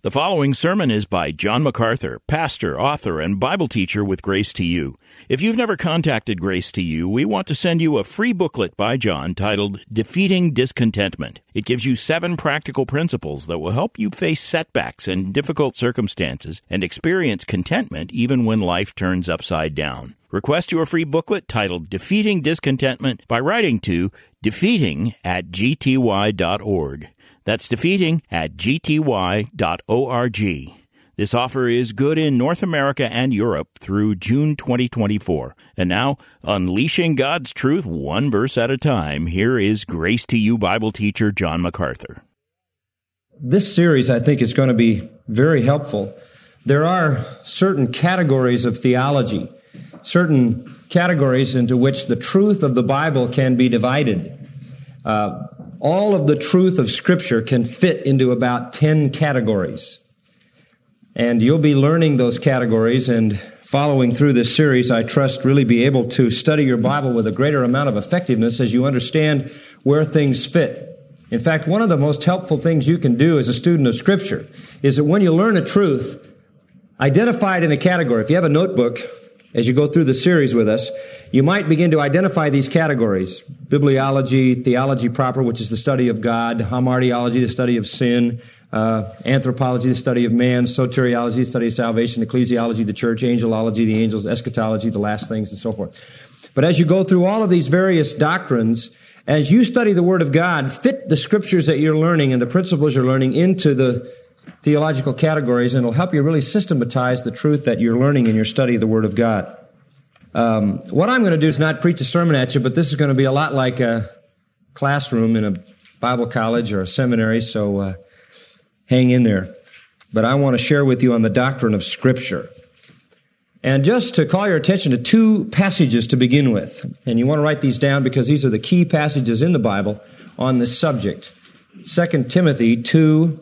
The following sermon is by John MacArthur, pastor, author, and Bible teacher with Grace to You. If you've never contacted Grace to You, we want to send you a free booklet by John titled Defeating Discontentment. It gives you 7 practical principles that will help you face setbacks and difficult circumstances and experience contentment even when life turns upside down. Request your free booklet titled Defeating Discontentment by writing to defeating@gty.org. That's defeating@gty.org. This offer is good in North America and Europe through June 2024. And now, unleashing God's truth one verse at a time, here is Grace to You Bible teacher John MacArthur. This series, I think, is going to be very helpful. There are certain categories of theology, certain categories into which the truth of the Bible can be divided. All of the truth of Scripture can fit into about 10 categories. And you'll be learning those categories and following through this series, I trust, really be able to study your Bible with a greater amount of effectiveness as you understand where things fit. In fact, one of the most helpful things you can do as a student of Scripture is that when you learn a truth, identify it in a category. If you have a notebook, as you go through the series with us, you might begin to identify these categories. Bibliology, theology proper, which is the study of God. Hamartiology, the study of sin. Anthropology, the study of man. Soteriology, the study of salvation. Ecclesiology, the church. Angelology, the angels. Eschatology, the last things, and so forth. But as you go through all of these various doctrines, as you study the Word of God, fit the Scriptures that you're learning and the principles you're learning into the theological categories, and it'll help you really systematize the truth that you're learning in your study of the Word of God. What I'm going to do is not preach a sermon at you, but this is going to be a lot like a classroom in a Bible college or a seminary, so hang in there. But I want to share with you on the doctrine of Scripture. And just to call your attention to 2 passages to begin with, and you want to write these down because these are the key passages in the Bible on this subject. 2 Timothy 2.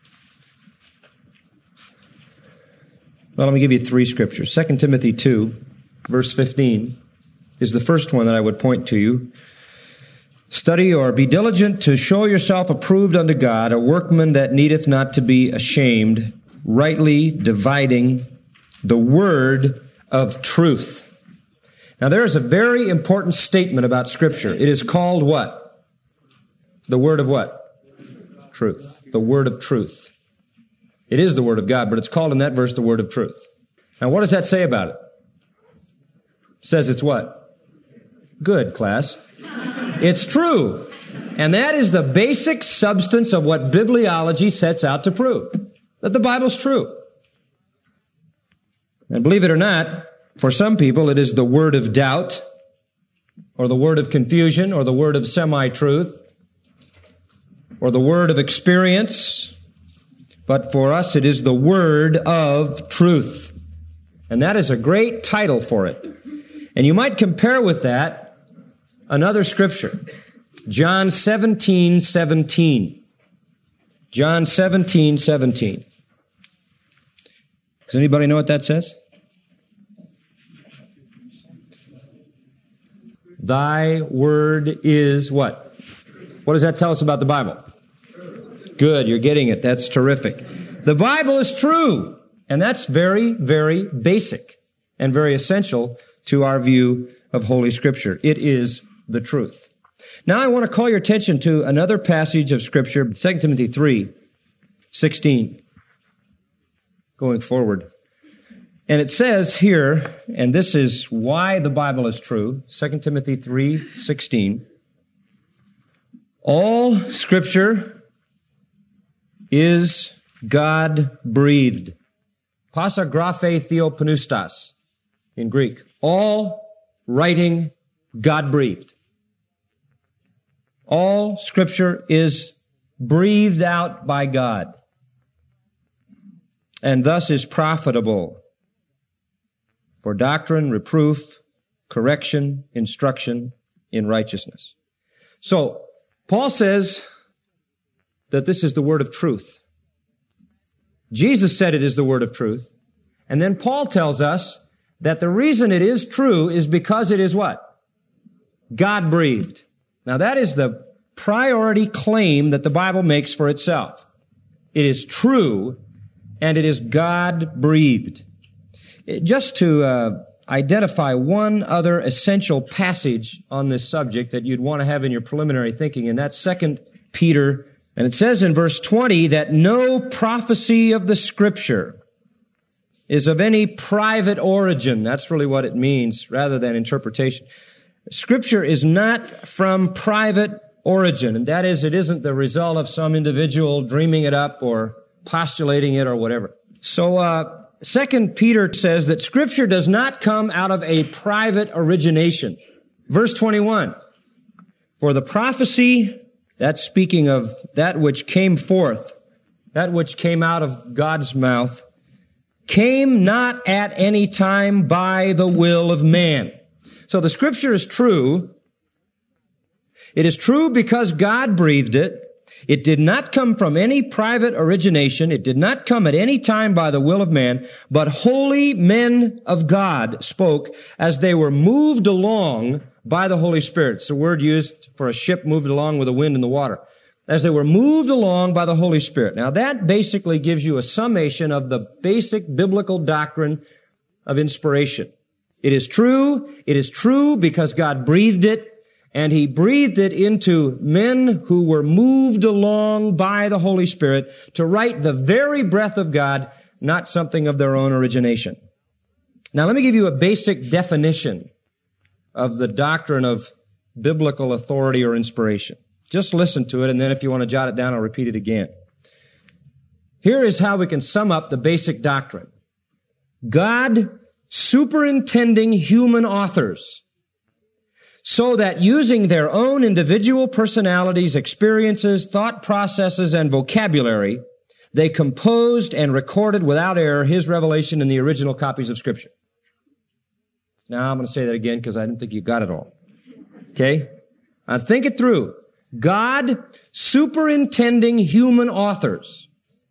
Well, let me give you 3 scriptures. 2 Timothy 2, verse 15, is the first one that I would point to you. Study or be diligent to show yourself approved unto God, a workman that needeth not to be ashamed, rightly dividing the word of truth. Now, there is a very important statement about Scripture. It is called what? The word of what? Truth. The word of truth. It is the Word of God, but it's called in that verse the Word of truth. Now, what does that say about it? It says it's what? Good, class. It's true. And that is the basic substance of what bibliology sets out to prove, that the Bible's true. And believe it or not, for some people it is the word of doubt, or the word of confusion, or the word of semi-truth, or the word of experience. But for us, it is the word of truth. And that is a great title for it. And you might compare with that another scripture. John 17:17. John 17:17. Does anybody know what that says? Thy word is what? What does that tell us about the Bible? Good, you're getting it. That's terrific. The Bible is true, and that's very, very basic and very essential to our view of Holy Scripture. It is the truth. Now, I want to call your attention to another passage of Scripture, 2 Timothy 3:16, going forward. And it says here, and this is why the Bible is true, 2 Timothy 3:16, all Scripture is God-breathed. Pasa graphe theopneustos in Greek. All writing God-breathed. All Scripture is breathed out by God, and thus is profitable for doctrine, reproof, correction, instruction in righteousness. So, Paul says that this is the word of truth. Jesus said it is the word of truth. And then Paul tells us that the reason it is true is because it is what? God-breathed. Now that is the priority claim that the Bible makes for itself. It is true and it is God-breathed. Just to identify one other essential passage on this subject that you'd want to have in your preliminary thinking, and that's 2 Peter. And it says in verse 20 that no prophecy of the Scripture is of any private origin. That's really what it means, rather than interpretation. Scripture is not from private origin, and that is, it isn't the result of some individual dreaming it up or postulating it or whatever. So, 2 Peter says that Scripture does not come out of a private origination. Verse 21, for the prophecy, that's speaking of that which came forth, that which came out of God's mouth, came not at any time by the will of man. So the Scripture is true. It is true because God breathed it. It did not come from any private origination. It did not come at any time by the will of man, but holy men of God spoke as they were moved along by the Holy Spirit. It's a word used for a ship moved along with the wind and the water. As they were moved along by the Holy Spirit. Now that basically gives you a summation of the basic biblical doctrine of inspiration. It is true because God breathed it, and He breathed it into men who were moved along by the Holy Spirit to write the very breath of God, not something of their own origination. Now let me give you a basic definition of the doctrine of biblical authority or inspiration. Just listen to it, and then if you want to jot it down, I'll repeat it again. Here is how we can sum up the basic doctrine. God superintending human authors so that using their own individual personalities, experiences, thought processes, and vocabulary, they composed and recorded without error His revelation in the original copies of Scripture. Now, I'm going to say that again because I didn't think you got it all. Okay? Now, think it through. God superintending human authors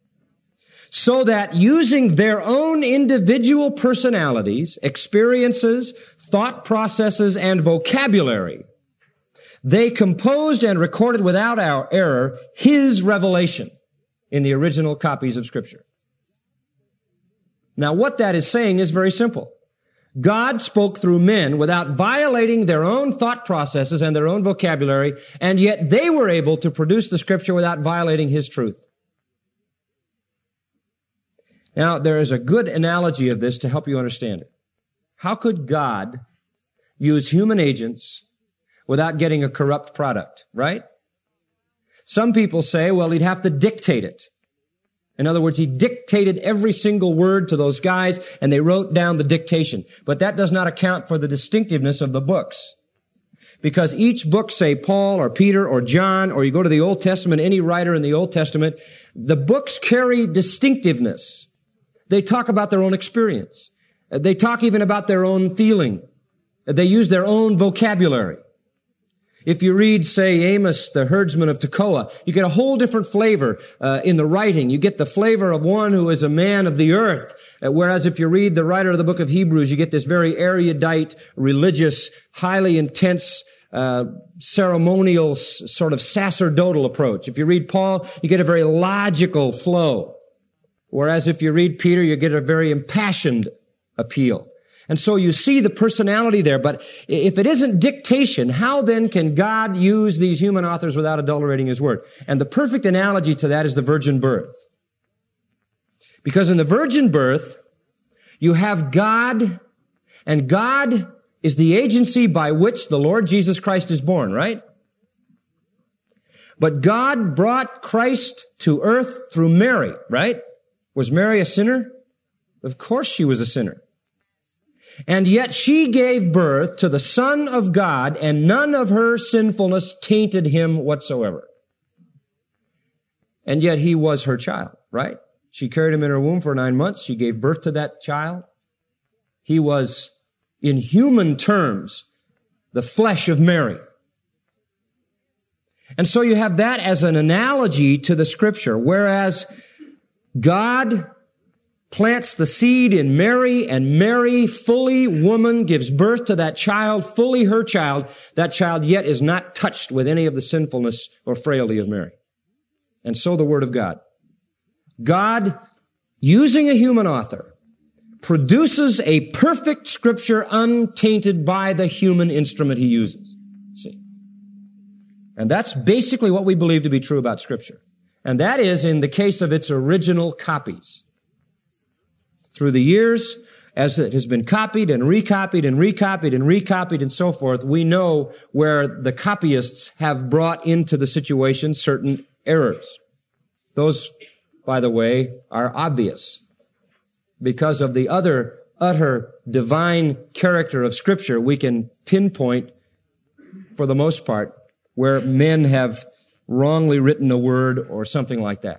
so that using their own individual personalities, experiences, thought processes, and vocabulary, they composed and recorded without error His revelation in the original copies of Scripture. Now, what that is saying is very simple. God spoke through men without violating their own thought processes and their own vocabulary, and yet they were able to produce the Scripture without violating His truth. Now, there is a good analogy of this to help you understand it. How could God use human agents without getting a corrupt product, right? Some people say, well, He'd have to dictate it. In other words, He dictated every single word to those guys, and they wrote down the dictation. But that does not account for the distinctiveness of the books. Because each book, say Paul or Peter or John, or you go to the Old Testament, any writer in the Old Testament, the books carry distinctiveness. They talk about their own experience. They talk even about their own feeling. They use their own vocabulary. If you read, say, Amos, the herdsman of Tekoa, you get a whole different flavor in the writing. You get the flavor of one who is a man of the earth. Whereas if you read the writer of the book of Hebrews, you get this very erudite, religious, highly intense, ceremonial, sort of sacerdotal approach. If you read Paul, you get a very logical flow. Whereas if you read Peter, you get a very impassioned appeal. And so you see the personality there, but if it isn't dictation, how then can God use these human authors without adulterating His word? And the perfect analogy to that is the virgin birth. Because in the virgin birth, you have God, and God is the agency by which the Lord Jesus Christ is born, right? But God brought Christ to earth through Mary, right? Was Mary a sinner? Of course she was a sinner. And yet she gave birth to the Son of God, and none of her sinfulness tainted Him whatsoever. And yet He was her child, right? She carried Him in her womb for 9 months. She gave birth to that child. He was, in human terms, the flesh of Mary. And so you have that as an analogy to the Scripture, whereas God plants the seed in Mary, and Mary, fully woman, gives birth to that child, fully her child. That child yet is not touched with any of the sinfulness or frailty of Mary. And so the Word of God. God using a human author, produces a perfect Scripture untainted by the human instrument he uses. See? And that's basically what we believe to be true about Scripture. And that is in the case of its original copies. Through the years, as it has been copied and recopied and recopied and recopied and so forth, we know where the copyists have brought into the situation certain errors. Those, by the way, are obvious. Because of the other utter divine character of Scripture, we can pinpoint, for the most part, where men have wrongly written a word or something like that.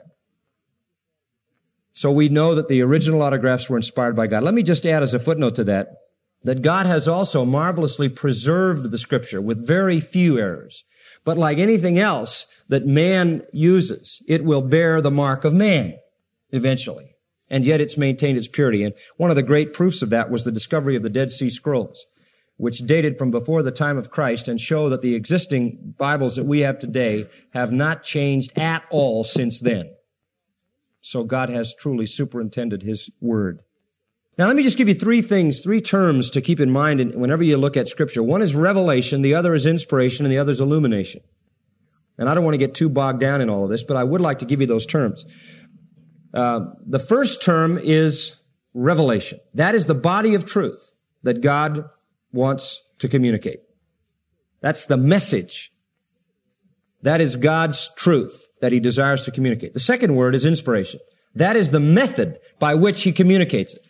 So we know that the original autographs were inspired by God. Let me just add as a footnote to that God has also marvelously preserved the Scripture with very few errors. But like anything else that man uses, it will bear the mark of man eventually. And yet it's maintained its purity. And one of the great proofs of that was the discovery of the Dead Sea Scrolls, which dated from before the time of Christ and show that the existing Bibles that we have today have not changed at all since then. So God has truly superintended His Word. Now let me just give you three terms to keep in mind whenever you look at Scripture. One is revelation, the other is inspiration, and the other is illumination. And I don't want to get too bogged down in all of this, but I would like to give you those terms. The first term is revelation. That is the body of truth that God wants to communicate. That's the message. That is God's truth that He desires to communicate. The second word is inspiration. That is the method by which He communicates it.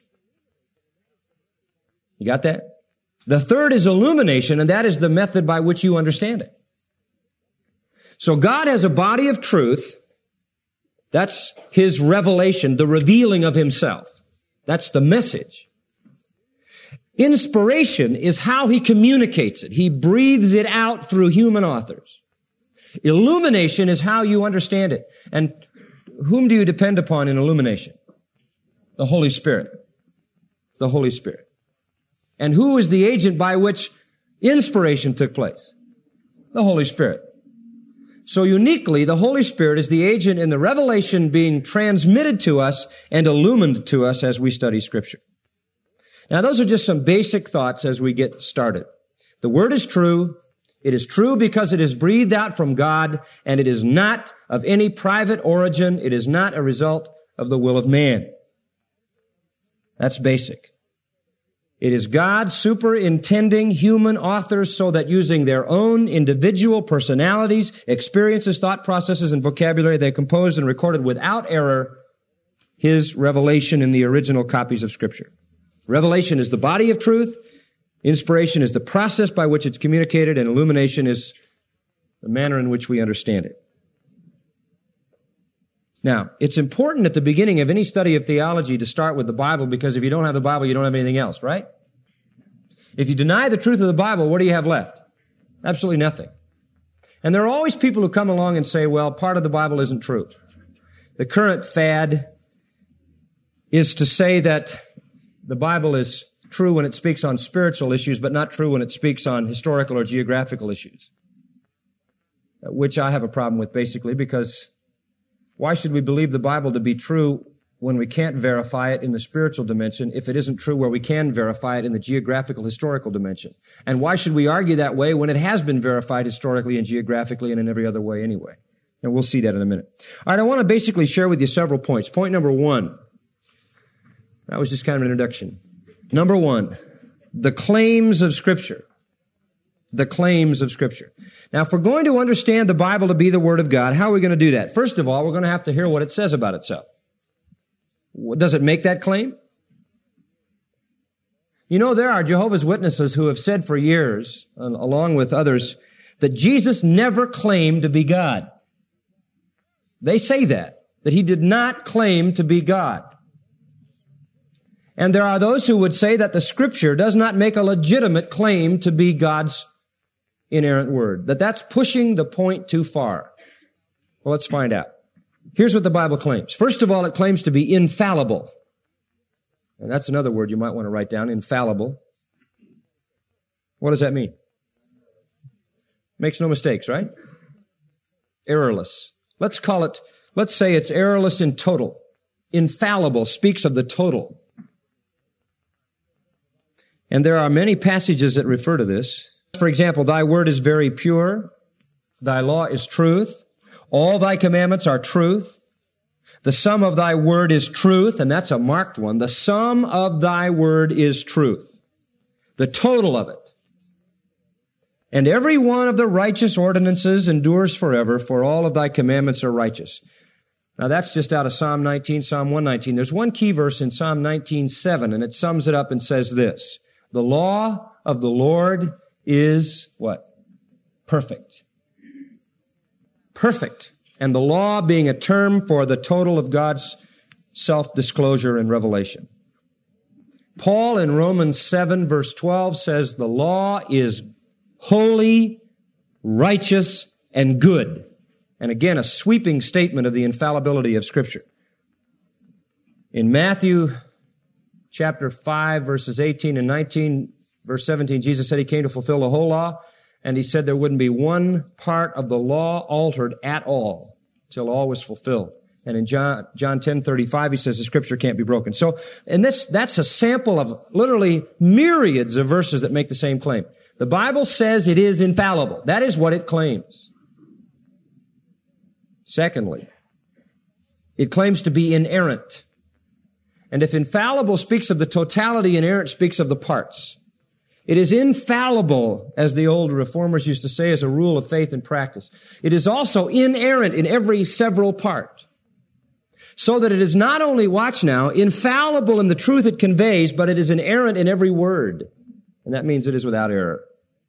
You got that? The third is illumination, and that is the method by which you understand it. So God has a body of truth. That's His revelation, the revealing of Himself. That's the message. Inspiration is how He communicates it. He breathes it out through human authors. Illumination is how you understand it. And whom do you depend upon in illumination? The Holy Spirit. The Holy Spirit. And who is the agent by which inspiration took place? The Holy Spirit. So uniquely, the Holy Spirit is the agent in the revelation being transmitted to us and illumined to us as we study Scripture. Now, those are just some basic thoughts as we get started. The Word is true. It is true because it is breathed out from God, and it is not of any private origin. It is not a result of the will of man. That's basic. It is God superintending human authors so that using their own individual personalities, experiences, thought processes, and vocabulary, they composed and recorded without error His revelation in the original copies of Scripture. Revelation is the body of truth. Inspiration is the process by which it's communicated, and illumination is the manner in which we understand it. Now, it's important at the beginning of any study of theology to start with the Bible, because if you don't have the Bible, you don't have anything else, right? If you deny the truth of the Bible, what do you have left? Absolutely nothing. And there are always people who come along and say, well, part of the Bible isn't true. The current fad is to say that the Bible is true when it speaks on spiritual issues, but not true when it speaks on historical or geographical issues, which I have a problem with, basically, because why should we believe the Bible to be true when we can't verify it in the spiritual dimension if it isn't true where we can verify it in the geographical, historical dimension? And why should we argue that way when it has been verified historically and geographically and in every other way anyway? And we'll see that in a minute. All right, I want to basically share with you several points. Point number one, that was just kind of an introduction. Number one, the claims of Scripture. The claims of Scripture. Now, if we're going to understand the Bible to be the Word of God, how are we going to do that? First of all, we're going to have to hear what it says about itself. Does it make that claim? You know, there are Jehovah's Witnesses who have said for years, along with others, that Jesus never claimed to be God. They say that He did not claim to be God. And there are those who would say that the Scripture does not make a legitimate claim to be God's inerrant word, that's pushing the point too far. Well, let's find out. Here's what the Bible claims. First of all, it claims to be infallible. And that's another word you might want to write down, infallible. What does that mean? Makes no mistakes, right? Errorless. Let's say it's errorless in total. infallible speaks of the total. And there are many passages that refer to this. For example, thy word is very pure. Thy law is truth. All thy commandments are truth. The sum of thy word is truth, and that's a marked one. The sum of thy word is truth. The total of it. And every one of the righteous ordinances endures forever, for all of thy commandments are righteous. Now that's just out of Psalm 19, Psalm 119. There's one key verse in Psalm 19:7, and it sums it up and says this: the law of the Lord is what? Perfect. Perfect. And the law being a term for the total of God's self-disclosure and revelation. Paul in Romans 7 verse 12 says the law is holy, righteous, and good. And again, a sweeping statement of the infallibility of Scripture. In Matthew chapter 5 verses 18 and 19, verse 17, Jesus said he came to fulfill the whole law. And he said there wouldn't be one part of the law altered at all till all was fulfilled. And in John 10:35, he says the Scripture can't be broken. So, and that's a sample of literally myriads of verses that make the same claim. The Bible says it is infallible. That is what it claims. Secondly, it claims to be inerrant. And if infallible speaks of the totality, inerrant speaks of the parts. It is infallible, as the old reformers used to say, as a rule of faith and practice. It is also inerrant in every several part. So that it is not only, watch now, infallible in the truth it conveys, but it is inerrant in every word. And that means it is without error.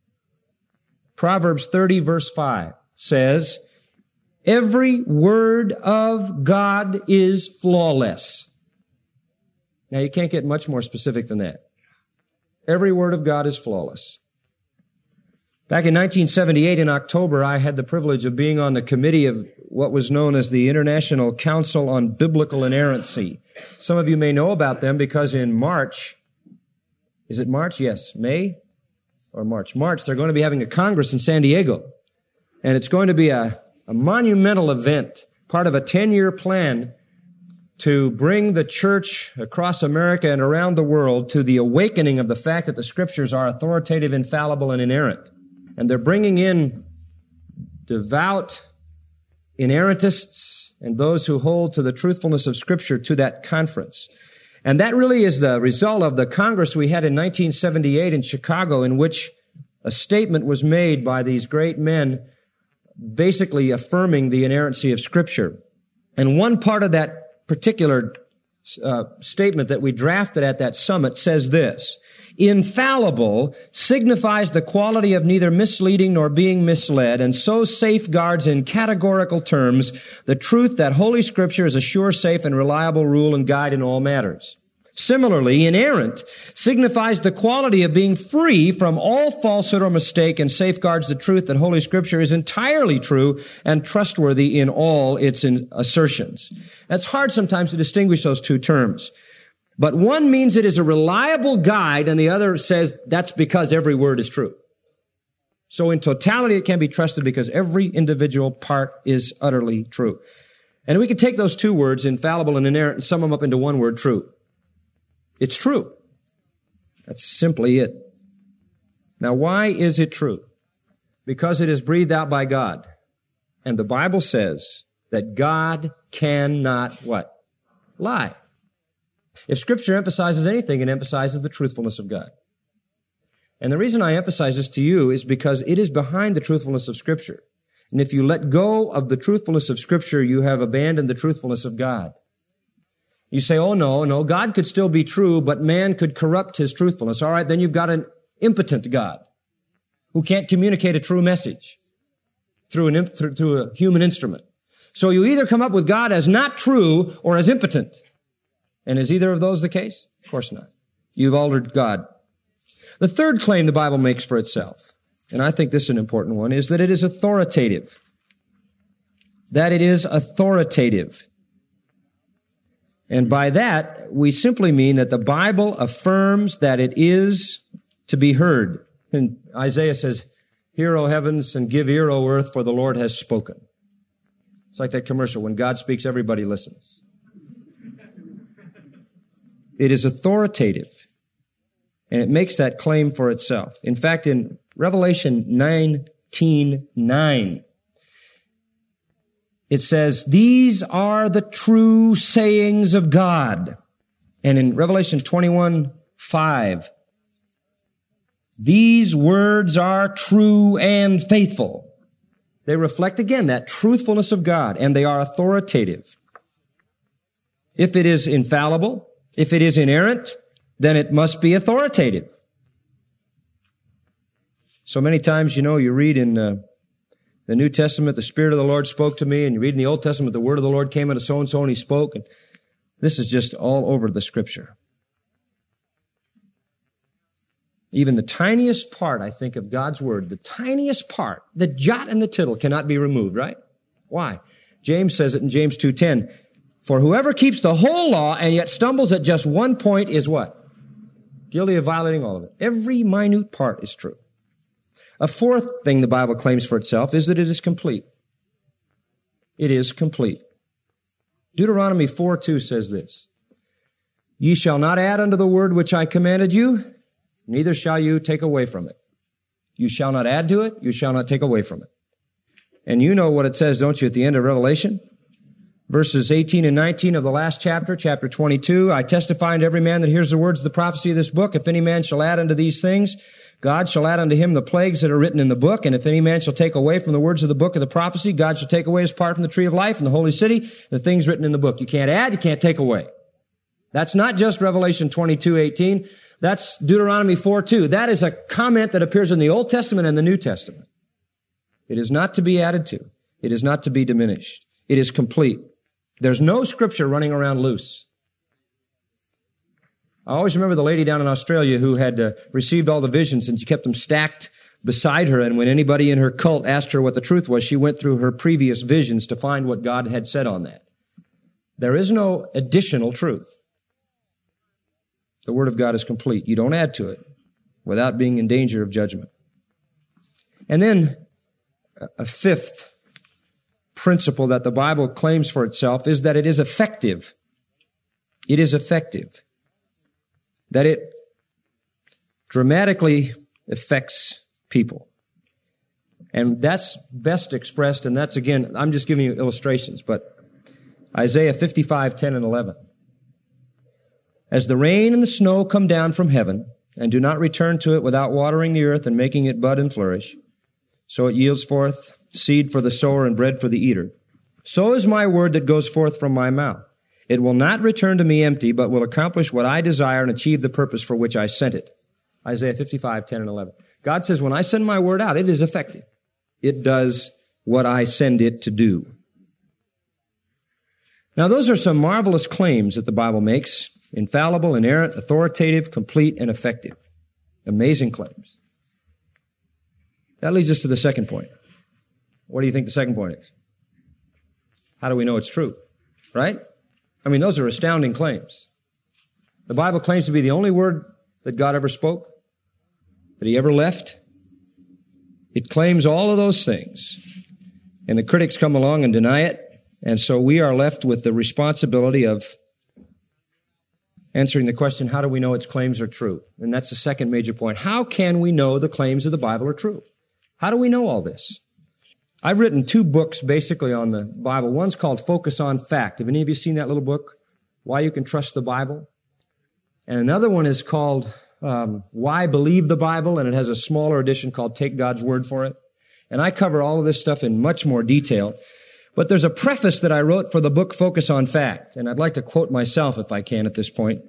Proverbs 30 verse 5 says, every word of God is flawless. Now you can't get much more specific than that. Every word of God is flawless. Back in 1978, in October, I had the privilege of being on the committee of what was known as the International Council on Biblical Inerrancy. Some of you may know about them because in March, is it March? Yes, May or March. March, they're going to be having a Congress in San Diego. And it's going to be a monumental event, part of a 10-year plan to bring the church across America and around the world to the awakening of the fact that the Scriptures are authoritative, infallible, and inerrant. And they're bringing in devout inerrantists and those who hold to the truthfulness of Scripture to that conference. And that really is the result of the Congress we had in 1978 in Chicago, in which a statement was made by these great men basically affirming the inerrancy of Scripture. And one part of that particular statement that we drafted at that summit says this: infallible signifies the quality of neither misleading nor being misled, and so safeguards in categorical terms the truth that Holy Scripture is a sure, safe, and reliable rule and guide in all matters. Similarly, inerrant signifies the quality of being free from all falsehood or mistake and safeguards the truth that Holy Scripture is entirely true and trustworthy in all its assertions. It's hard sometimes to distinguish those two terms. But one means it is a reliable guide, and the other says that's because every word is true. So in totality, it can be trusted because every individual part is utterly true. And we can take those two words, infallible and inerrant, and sum them up into one word, true. It's true. That's simply it. Now, why is it true? Because it is breathed out by God. And the Bible says that God cannot what? Lie. If Scripture emphasizes anything, it emphasizes the truthfulness of God. And the reason I emphasize this to you is because it is behind the truthfulness of Scripture. And if you let go of the truthfulness of Scripture, you have abandoned the truthfulness of God. You say, oh, no, God could still be true, but man could corrupt his truthfulness. All right, then you've got an impotent God who can't communicate a true message through a human instrument. So you either come up with God as not true or as impotent. And is either of those the case? Of course not. You've altered God. The third claim the Bible makes for itself, and I think this is an important one, is that it is authoritative. That it is authoritative. And by that, we simply mean that the Bible affirms that it is to be heard. And Isaiah says, hear, O heavens, and give ear, O earth, for the Lord has spoken. It's like that commercial. When God speaks, everybody listens. It is authoritative. And it makes that claim for itself. In fact, in Revelation 19:9, it says, "These are the true sayings of God." And in Revelation 21:5, "These words are true and faithful." They reflect again that truthfulness of God, and they are authoritative. If it is infallible, if it is inerrant, then it must be authoritative. So many times, you read in the New Testament, the Spirit of the Lord spoke to me, and you read in the Old Testament, the word of the Lord came unto so-and-so, and he spoke. And this is just all over the Scripture. Even the tiniest part, I think, of God's Word, the tiniest part, the jot and the tittle cannot be removed, right? Why? James says it in James 2:10, "For whoever keeps the whole law and yet stumbles at just one point is" what? Guilty of violating all of it. Every minute part is true. A fourth thing the Bible claims for itself is that it is complete. It is complete. Deuteronomy 4:2 says this, "Ye shall not add unto the word which I commanded you, neither shall you take away from it." You shall not add to it, you shall not take away from it. And you know what it says, don't you, at the end of Revelation? Verses 18 and 19 of the last chapter, chapter 22, "I testify unto every man that hears the words of the prophecy of this book, if any man shall add unto these things, God shall add unto him the plagues that are written in the book. And if any man shall take away from the words of the book of the prophecy, God shall take away his part from the tree of life and the holy city, the things written in the book." You can't add, you can't take away. That's not just Revelation 22:18. That's Deuteronomy 4:2. That is a comment that appears in the Old Testament and the New Testament. It is not to be added to. It is not to be diminished. It is complete. There's no Scripture running around loose. I always remember the lady down in Australia who had received all the visions, and she kept them stacked beside her. And when anybody in her cult asked her what the truth was, she went through her previous visions to find what God had said on that. There is no additional truth. The Word of God is complete. You don't add to it without being in danger of judgment. And then a fifth principle that the Bible claims for itself is that it is effective. It is effective. That it dramatically affects people. And that's best expressed, and that's, again, I'm just giving you illustrations, but Isaiah 55:10 and 11. "As the rain and the snow come down from heaven, and do not return to it without watering the earth and making it bud and flourish, so it yields forth seed for the sower and bread for the eater, so is my word that goes forth from my mouth. It will not return to me empty, but will accomplish what I desire and achieve the purpose for which I sent it." Isaiah 55:10 and 11. God says, when I send my word out, it is effective. It does what I send it to do. Now, those are some marvelous claims that the Bible makes. Infallible, inerrant, authoritative, complete, and effective. Amazing claims. That leads us to the second point. What do you think the second point is? How do we know it's true? Right? I mean, those are astounding claims. The Bible claims to be the only word that God ever spoke, that he ever left. It claims all of those things. And the critics come along and deny it. And so we are left with the responsibility of answering the question, how do we know its claims are true? And that's the second major point. How can we know the claims of the Bible are true? How do we know all this? I've written 2 books basically on the Bible. One's called Focus on Fact. Have any of you seen that little book? Why You Can Trust the Bible? And another one is called Why Believe the Bible? And it has a smaller edition called Take God's Word for It. And I cover all of this stuff in much more detail. But there's a preface that I wrote for the book Focus on Fact. And I'd like to quote myself if I can at this point,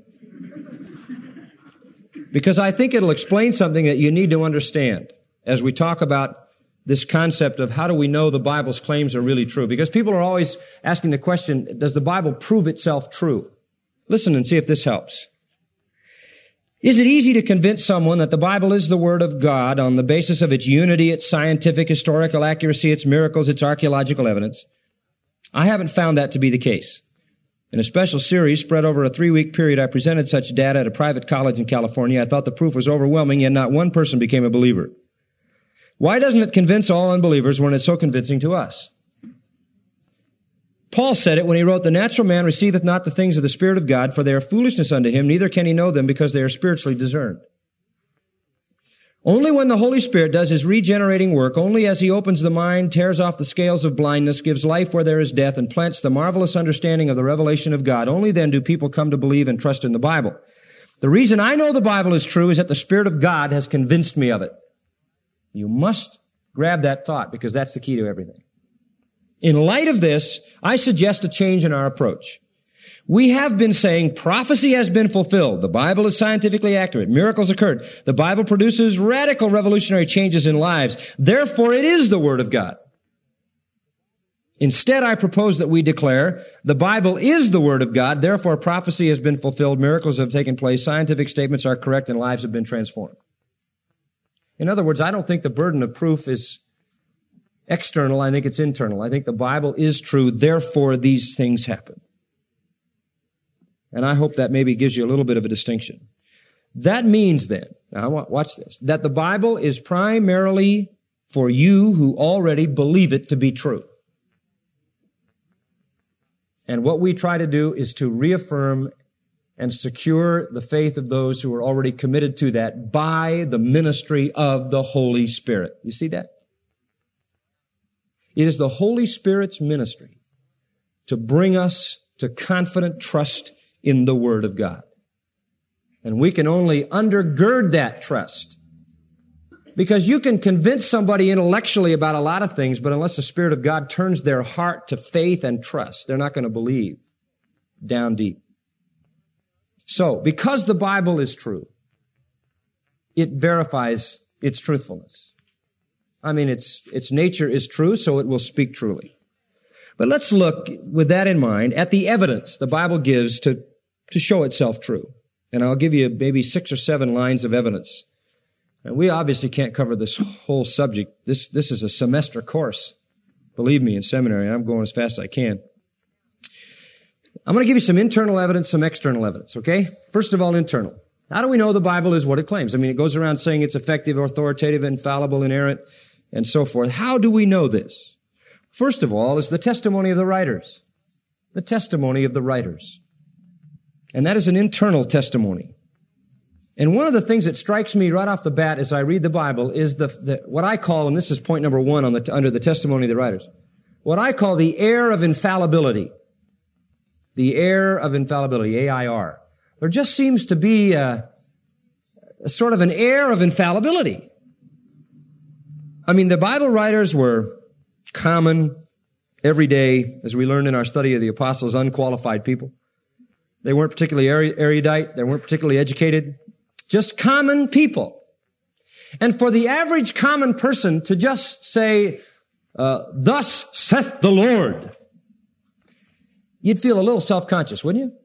because I think it'll explain something that you need to understand as we talk about this concept of how do we know the Bible's claims are really true? Because people are always asking the question, does the Bible prove itself true? Listen and see if this helps. Is it easy to convince someone that the Bible is the Word of God on the basis of its unity, its scientific, historical accuracy, its miracles, its archaeological evidence? I haven't found that to be the case. In a special series spread over a 3-week period, I presented such data at a private college in California. I thought the proof was overwhelming, yet not one person became a believer. Why doesn't it convince all unbelievers when it's so convincing to us? Paul said it when he wrote, "The natural man receiveth not the things of the Spirit of God, for they are foolishness unto him, neither can he know them, because they are spiritually discerned." Only when the Holy Spirit does his regenerating work, only as he opens the mind, tears off the scales of blindness, gives life where there is death, and plants the marvelous understanding of the revelation of God, only then do people come to believe and trust in the Bible. The reason I know the Bible is true is that the Spirit of God has convinced me of it. You must grab that thought, because that's the key to everything. In light of this, I suggest a change in our approach. We have been saying prophecy has been fulfilled. The Bible is scientifically accurate. Miracles occurred. The Bible produces radical revolutionary changes in lives. Therefore, it is the Word of God. Instead, I propose that we declare the Bible is the Word of God. Therefore, prophecy has been fulfilled. Miracles have taken place. Scientific statements are correct, and lives have been transformed. In other words, I don't think the burden of proof is external. I think it's internal. I think the Bible is true. Therefore, these things happen. And I hope that maybe gives you a little bit of a distinction. That means then, now watch this, that the Bible is primarily for you who already believe it to be true. And what we try to do is to reaffirm and secure the faith of those who are already committed to that by the ministry of the Holy Spirit. You see that? It is the Holy Spirit's ministry to bring us to confident trust in the Word of God. And we can only undergird that trust. Because you can convince somebody intellectually about a lot of things, but unless the Spirit of God turns their heart to faith and trust, they're not going to believe down deep. So, because the Bible is true, it verifies its truthfulness. I mean, its nature is true, so it will speak truly. But let's look, with that in mind, at the evidence the Bible gives to show itself true. And I'll give you maybe 6 or 7 lines of evidence. And we obviously can't cover this whole subject. This is a semester course. Believe me, in seminary, I'm going as fast as I can. I'm going to give you some internal evidence, some external evidence, okay? First of all, internal. How do we know the Bible is what it claims? I mean, it goes around saying it's effective, authoritative, infallible, inerrant, and so forth. How do we know this? First of all is the testimony of the writers. The testimony of the writers. And that is an internal testimony. And one of the things that strikes me right off the bat as I read the Bible is what I call, and this is point number 1 under the testimony of the writers, what I call the air of infallibility. The air of infallibility, AIR. There just seems to be a sort of an air of infallibility. I mean, the Bible writers were common, everyday, as we learned in our study of the apostles, unqualified people. They weren't particularly erudite. They weren't particularly educated. Just common people. And for the average common person to just say, thus saith the Lord, you'd feel a little self-conscious, wouldn't you?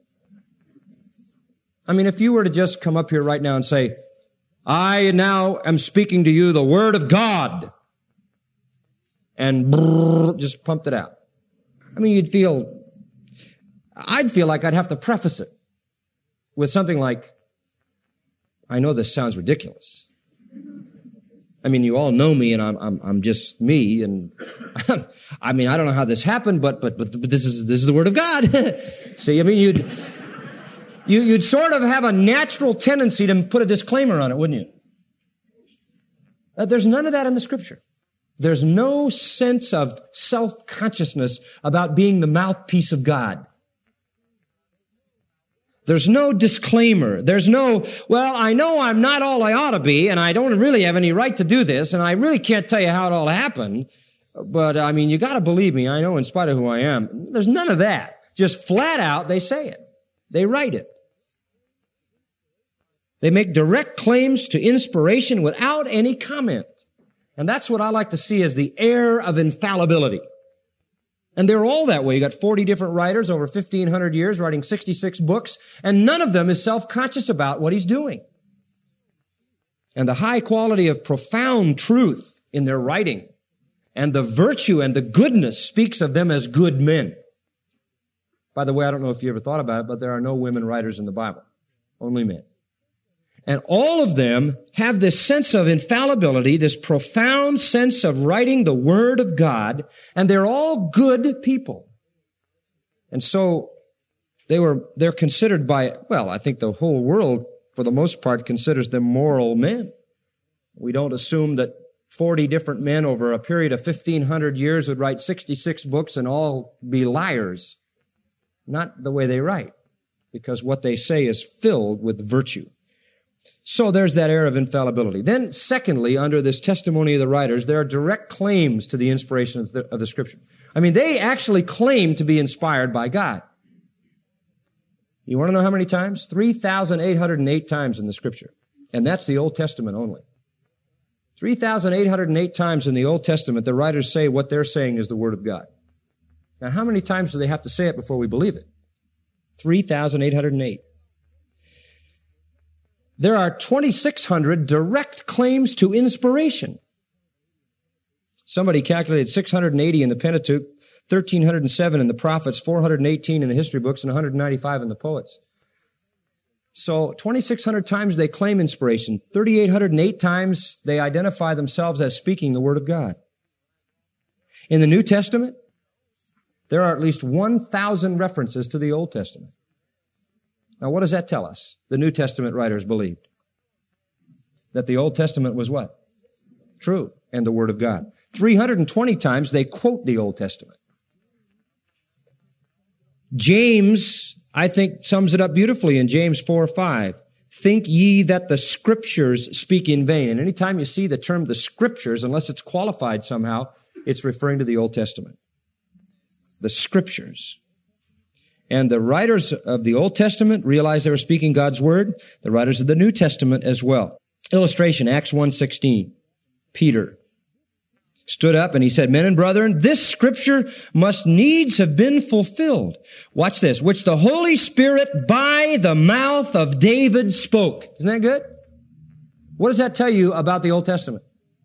I mean, if you were to just come up here right now and say, I now am speaking to you the Word of God, and just pumped it out. I mean, I'd feel like I'd have to preface it with something like, I know this sounds ridiculous. I mean, you all know me, and I'm just me, and I mean, I don't know how this happened, but this is the Word of God. See, I mean, you'd sort of have a natural tendency to put a disclaimer on it, wouldn't you? There's none of that in the Scripture. There's no sense of self-consciousness about being the mouthpiece of God. There's no disclaimer. There's no, well, I know I'm not all I ought to be, and I don't really have any right to do this, and I really can't tell you how it all happened, but I mean, you gotta believe me, I know in spite of who I am. There's none of that. Just flat out, they say it. They write it. They make direct claims to inspiration without any comment. And that's what I like to see as the air of infallibility. And they're all that way. You got 40 different writers over 1,500 years writing 66 books, and none of them is self-conscious about what he's doing. And the high quality of profound truth in their writing and the virtue and the goodness speaks of them as good men. By the way, I don't know if you ever thought about it, but there are no women writers in the Bible. Only men. And all of them have this sense of infallibility, this profound sense of writing the Word of God, and they're all good people. And so they're considered by, well, I think the whole world, for the most part, considers them moral men. We don't assume that 40 different men over a period of 1,500 years would write 66 books and all be liars. Not the way they write, because what they say is filled with virtue. So there's that air of infallibility. Then, secondly, under this testimony of the writers, there are direct claims to the inspiration of the Scripture. I mean, they actually claim to be inspired by God. You want to know how many times? 3,808 times in the Scripture. And that's the Old Testament only. 3,808 times in the Old Testament, the writers say what they're saying is the Word of God. Now, how many times do they have to say it before we believe it? 3,808. There are 2,600 direct claims to inspiration. Somebody calculated 680 in the Pentateuch, 1,307 in the prophets, 418 in the history books, and 195 in the poets. So 2,600 times they claim inspiration. 3,808 times they identify themselves as speaking the Word of God. In the New Testament, there are at least 1,000 references to the Old Testament. Now, what does that tell us? The New Testament writers believed that the Old Testament was what? True, and the Word of God. 320 times they quote the Old Testament. James, I think, sums it up beautifully in James 4:5. Think ye that the Scriptures speak in vain. And anytime you see the term the Scriptures, unless it's qualified somehow, it's referring to the Old Testament. The Scriptures. And the writers of the Old Testament realized they were speaking God's Word. The writers of the New Testament as well. Illustration, Acts 1:16. Peter stood up and he said, Men and brethren, this Scripture must needs have been fulfilled. Watch this. Which the Holy Spirit by the mouth of David spoke. Isn't that good? What does that tell you about the Old Testament?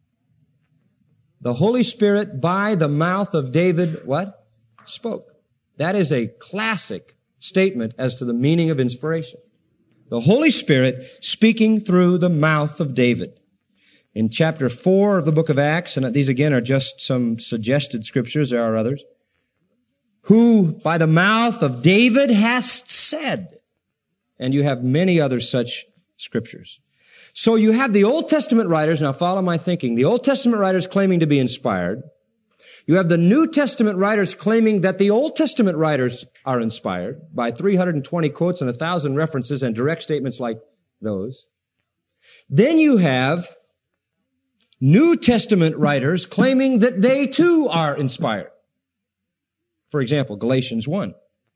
The Holy Spirit by the mouth of David, what? Spoke. That is a classic statement as to the meaning of inspiration. The Holy Spirit speaking through the mouth of David. In chapter 4 of the book of Acts, and these again are just some suggested scriptures, there are others, who by the mouth of David hast said, and you have many other such scriptures. So you have the Old Testament writers, now follow my thinking, the Old Testament writers claiming to be inspired. You have the New Testament writers claiming that the Old Testament writers are inspired by 320 quotes and 1,000 references and direct statements like those. Then you have New Testament writers claiming that they too are inspired. For example, Galatians 1,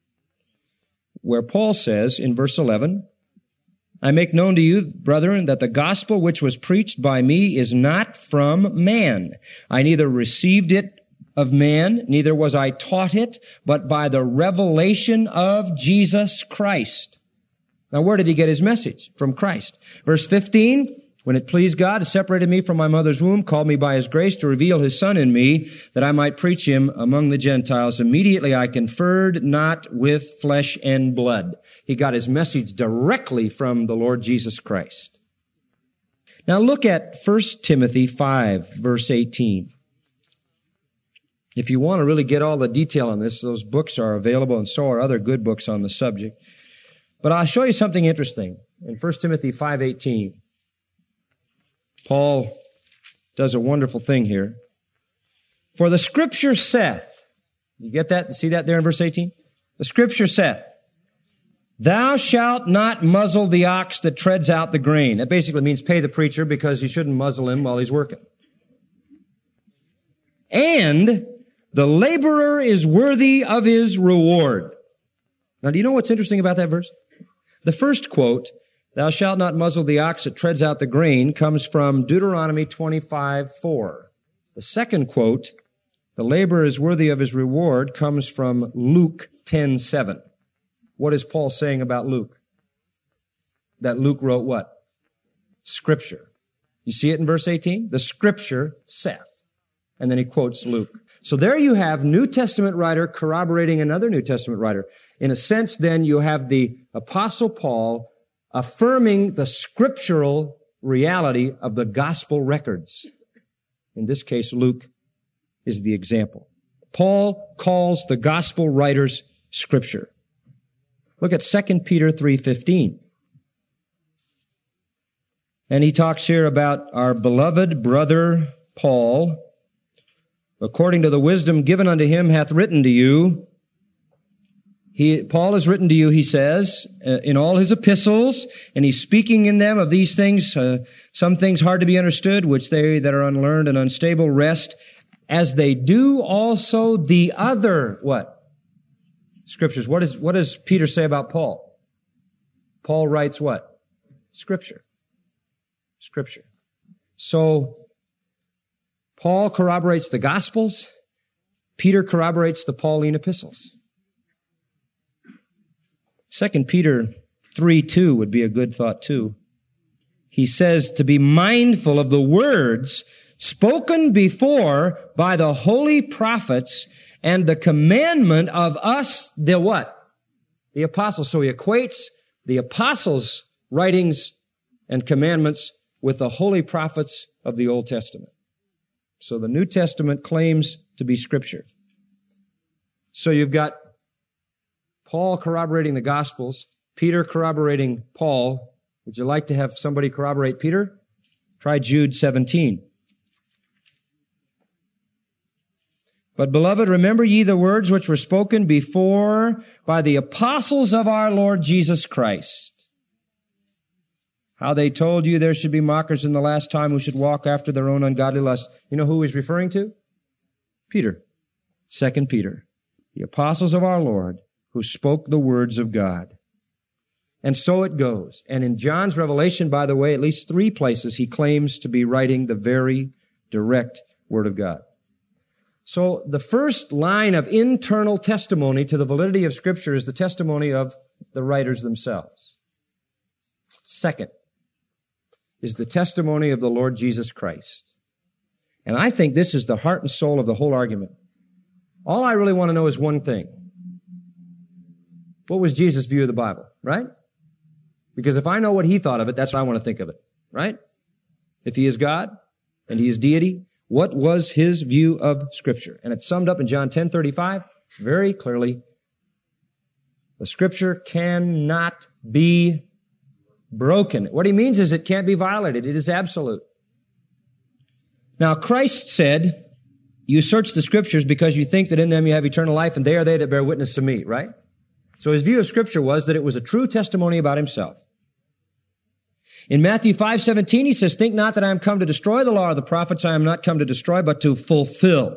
where Paul says in verse 11, I make known to you, brethren, that the gospel which was preached by me is not from man. I neither received it of man, neither was I taught it, but by the revelation of Jesus Christ. Now, where did he get his message? From Christ. Verse 15, when it pleased God to separate me from my mother's womb, called me by his grace to reveal his Son in me, that I might preach him among the Gentiles. Immediately I conferred not with flesh and blood. He got his message directly from the Lord Jesus Christ. Now look at 1 Timothy 5, verse 18. If you want to really get all the detail on this, those books are available, and so are other good books on the subject. But I'll show you something interesting. In 1 Timothy 5:18, Paul does a wonderful thing here. For the Scripture saith, you get that? See that there in verse 18? The Scripture saith, Thou shalt not muzzle the ox that treads out the grain. That basically means pay the preacher because you shouldn't muzzle him while he's working. And the laborer is worthy of his reward. Now, do you know what's interesting about that verse? The first quote, Thou shalt not muzzle the ox that treads out the grain, comes from Deuteronomy 25:4. The second quote, The laborer is worthy of his reward, comes from Luke 10:7. What is Paul saying about Luke? That Luke wrote what? Scripture. You see it in verse 18? The Scripture saith. And then he quotes Luke. So there you have New Testament writer corroborating another New Testament writer. In a sense, then, you have the Apostle Paul affirming the scriptural reality of the gospel records. In this case, Luke is the example. Paul calls the gospel writers Scripture. Look at 2 Peter 3:15. And he talks here about our beloved brother Paul, according to the wisdom given unto him, hath written to you. Paul has written to you, he says, in all his epistles, and he's speaking in them of these things, some things hard to be understood, which they that are unlearned and unstable rest, as they do also the other, what? Scriptures. What does Peter say about Paul? Paul writes what? Scripture. Scripture. So, Paul corroborates the Gospels. Peter corroborates the Pauline epistles. 2 Peter 3:2 would be a good thought too. He says to be mindful of the words spoken before by the holy prophets and the commandment of us, the what? The apostles. So he equates the apostles' writings and commandments with the holy prophets of the Old Testament. So the New Testament claims to be Scripture. So you've got Paul corroborating the Gospels, Peter corroborating Paul. Would you like to have somebody corroborate Peter? Try Jude 17. But, beloved, remember ye the words which were spoken before by the apostles of our Lord Jesus Christ. How they told you there should be mockers in the last time who should walk after their own ungodly lusts. You know who he's referring to? Peter. 2 Peter. The apostles of our Lord who spoke the words of God. And so it goes. And in John's revelation, by the way, at least 3 places he claims to be writing the very direct Word of God. So the first line of internal testimony to the validity of Scripture is the testimony of the writers themselves. Second is the testimony of the Lord Jesus Christ. And I think this is the heart and soul of the whole argument. All I really want to know is one thing. What was Jesus' view of the Bible, right? Because if I know what he thought of it, that's how I want to think of it, right? If he is God and he is deity, what was his view of Scripture? And it's summed up in John 10:35 very clearly. The Scripture cannot be broken. What he means is it can't be violated. It is absolute. Now, Christ said, you search the Scriptures because you think that in them you have eternal life, and they are they that bear witness to me, right? So his view of Scripture was that it was a true testimony about himself. In Matthew 5:17, he says, think not that I am come to destroy the law of the prophets. I am not come to destroy, but to fulfill.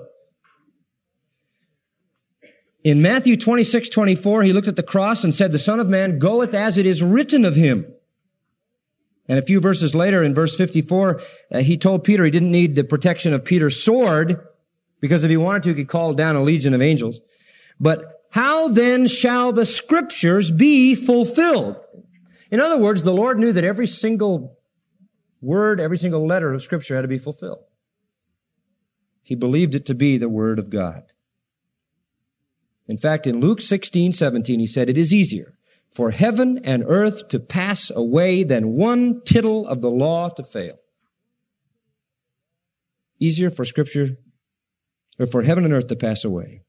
In Matthew 26:24, he looked at the cross and said, the Son of Man goeth as it is written of him. And a few verses later, in verse 54, he told Peter he didn't need the protection of Peter's sword, because if he wanted to, he could call down a legion of angels. But how then shall the Scriptures be fulfilled? In other words, the Lord knew that every single word, every single letter of Scripture had to be fulfilled. He believed it to be the Word of God. In fact, in Luke 16:17, he said, it is easier for heaven and earth to pass away than one tittle of the law to fail. Easier for Scripture, or for heaven and earth to pass away.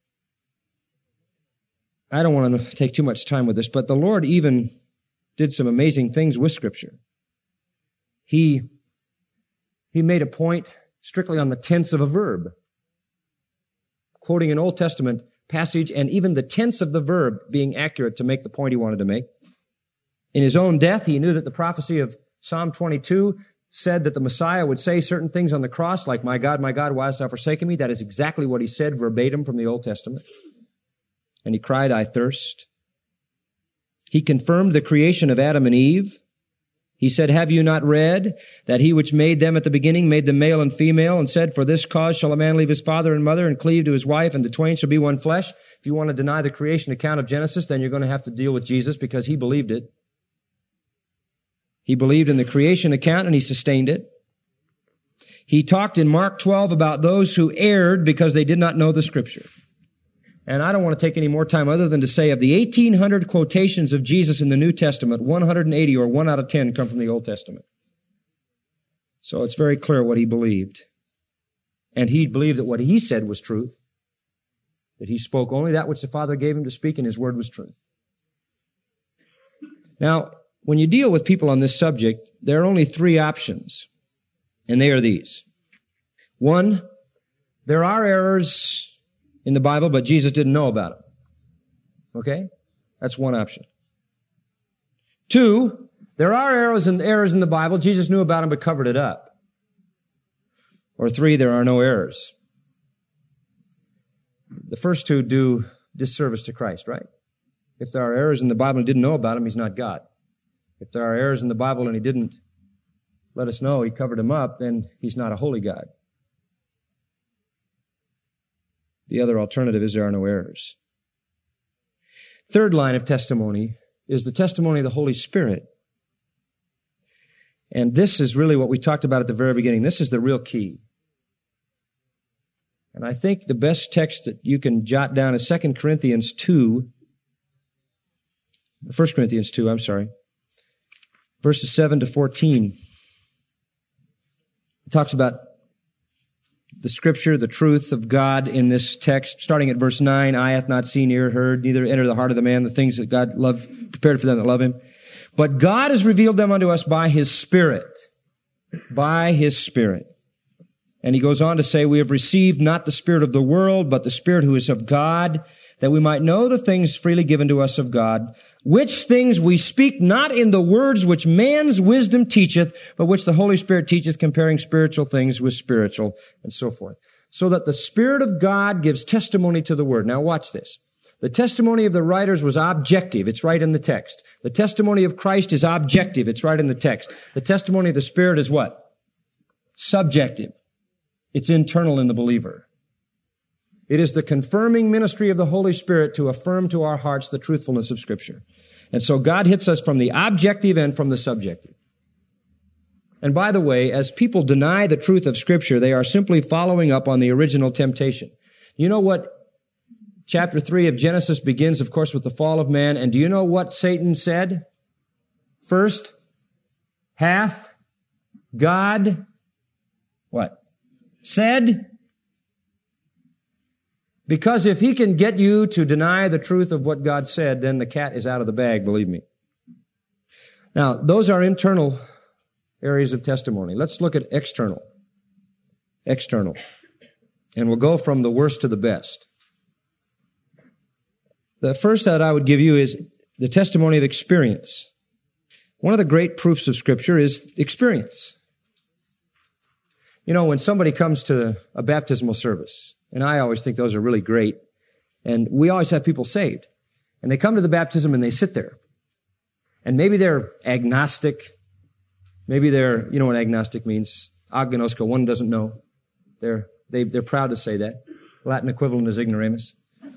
I don't want to take too much time with this, but the Lord even did some amazing things with Scripture. He made a point strictly on the tense of a verb, quoting an Old Testament passage and even the tense of the verb being accurate to make the point he wanted to make. In his own death, he knew that the prophecy of Psalm 22 said that the Messiah would say certain things on the cross, like, my God, why hast thou forsaken me? That is exactly what he said verbatim from the Old Testament. And he cried, I thirst. He confirmed the creation of Adam and Eve. He said, have you not read that he which made them at the beginning made them male and female, and said, for this cause shall a man leave his father and mother and cleave to his wife, and the twain shall be one flesh? If you want to deny the creation account of Genesis, then you're going to have to deal with Jesus, because he believed it. He believed in the creation account and he sustained it. He talked in Mark 12 about those who erred because they did not know the Scripture. And I don't want to take any more time other than to say of the 1,800 quotations of Jesus in the New Testament, 180 or 1 out of 10 come from the Old Testament. So it's very clear what he believed. And he believed that what he said was truth. that he spoke only that which the Father gave him to speak, and his word was truth. Now, when you deal with people on this subject, there are only three options, and they are these. One, there are errors in the Bible, but Jesus didn't know about them. Okay? That's one option. Two, there are errors in the Bible. Jesus knew about them, but covered it up. Or three, there are no errors. The first two do disservice to Christ, right? If there are errors in the Bible and he didn't know about them, he's not God. If there are errors in the Bible and he didn't let us know, he covered them up, then he's not a holy God. The other alternative is there are no errors. Third line of testimony is the testimony of the Holy Spirit. And this is really what we talked about at the very beginning. This is the real key. And I think the best text that you can jot down is 2 Corinthians 2, 1 Corinthians 2, verses 7 to 14. It talks about the Scripture, the truth of God in this text, starting at verse 9, eye hath not seen, ear heard, neither enter the heart of the man the things that God prepared for them that love him. But God has revealed them unto us by his Spirit. By his Spirit. And he goes on to say, we have received not the spirit of the world, but the Spirit who is of God, that we might know the things freely given to us of God, which things we speak not in the words which man's wisdom teacheth, but which the Holy Spirit teacheth, comparing spiritual things with spiritual, and so forth. So that the Spirit of God gives testimony to the Word. Now watch this. The testimony of the writers was objective. It's right in the text. The testimony of Christ is objective. It's right in the text. The testimony of the Spirit is what? Subjective. It's internal in the believer. It is the confirming ministry of the Holy Spirit to affirm to our hearts the truthfulness of Scripture. And so God hits us from the objective and from the subjective. And by the way, as people deny the truth of Scripture, they are simply following up on the original temptation. You know what? Chapter 3 of Genesis begins, of course, with the fall of man. And do you know what Satan said? First, hath God, what? Said? Because if he can get you to deny the truth of what God said, then the cat is out of the bag, believe me. Now, those are internal areas of testimony. Let's look at external. External. And we'll go from the worst to the best. The first that I would give you is the testimony of experience. One of the great proofs of Scripture is experience. You know, when somebody comes to a baptismal service, and I always think those are really great, and we always have people saved, and they come to the baptism and they sit there. And maybe they're agnostic. Maybe they're, you know what agnostic means? Agnosko, one doesn't know. They're proud to say that. Latin equivalent is ignoramus.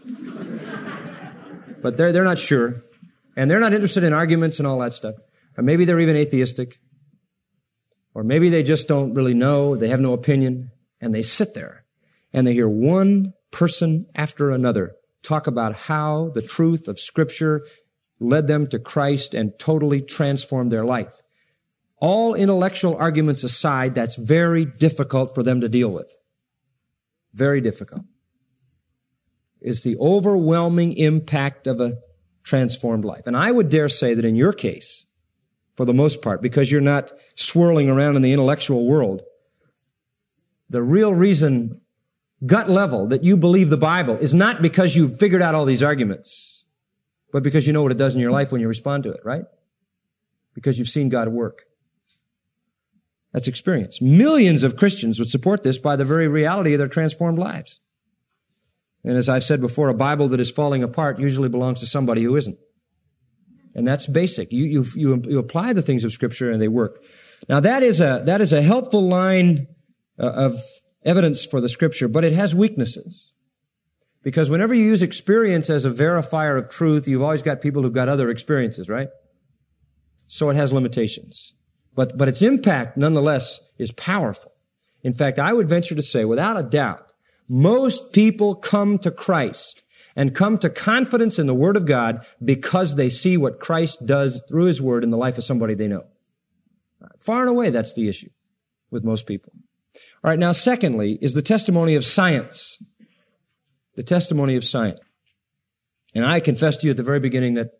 But they're not sure. And they're not interested in arguments and all that stuff. Or maybe they're even atheistic. Or maybe they just don't really know. They have no opinion. And they sit there. And they hear one person after another talk about how the truth of Scripture led them to Christ and totally transformed their life. All intellectual arguments aside, that's very difficult for them to deal with. Very difficult. Is the overwhelming impact of a transformed life. And I would dare say that in your case, for the most part, because you're not swirling around in the intellectual world, the real reason, gut level, that you believe the Bible is not because you've figured out all these arguments, but because you know what it does in your life when you respond to it, right? Because you've seen God work. That's experience. Millions of Christians would support this by the very reality of their transformed lives. And as I've said before, a Bible that is falling apart usually belongs to somebody who isn't. And that's basic. You apply the things of Scripture and they work. Now that is a helpful line of evidence for the Scripture, but it has weaknesses. Because whenever you use experience as a verifier of truth, you've always got people who've got other experiences, right? So it has limitations. But its impact, nonetheless, is powerful. In fact, I would venture to say, without a doubt, most people come to Christ and come to confidence in the Word of God because they see what Christ does through His Word in the life of somebody they know. Far and away, that's the issue with most people. All right, now secondly is the testimony of science. the testimony of science. And I confess to you at the very beginning that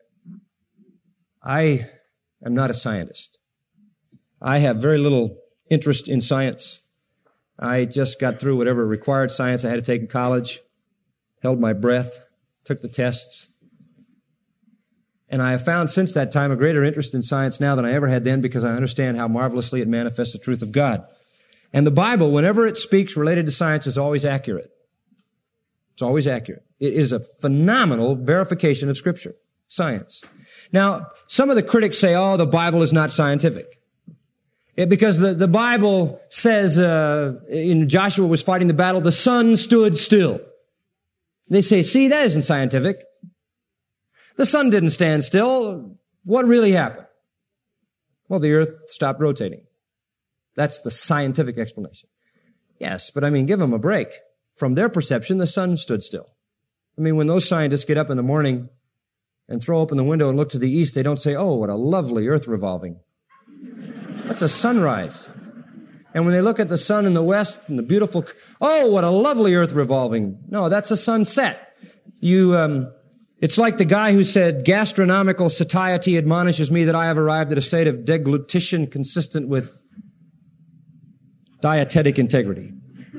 I am not a scientist. I have very little interest in science. I just got through whatever required science I had to take in college, held my breath, took the tests. And I have found since that time a greater interest in science now than I ever had then, because I understand how marvelously it manifests the truth of God. And the Bible, whenever it speaks related to science, is always accurate. It's always accurate. It is a phenomenal verification of Scripture, science. Now, some of the critics say, oh, the Bible is not scientific. Because the Bible says, in Joshua was fighting the battle, the sun stood still. They say, see, that isn't scientific. The sun didn't stand still. What really happened? Well, the earth stopped rotating. That's the scientific explanation. Yes, but give them a break. From their perception, the sun stood still. When those scientists get up in the morning and throw open the window and look to the east, they don't say, oh, what a lovely earth revolving. That's a sunrise. And when they look at the sun in the west and the beautiful, oh, what a lovely earth revolving. No, that's a sunset. It's like the guy who said, gastronomical satiety admonishes me that I have arrived at a state of deglutition consistent with dietetic integrity.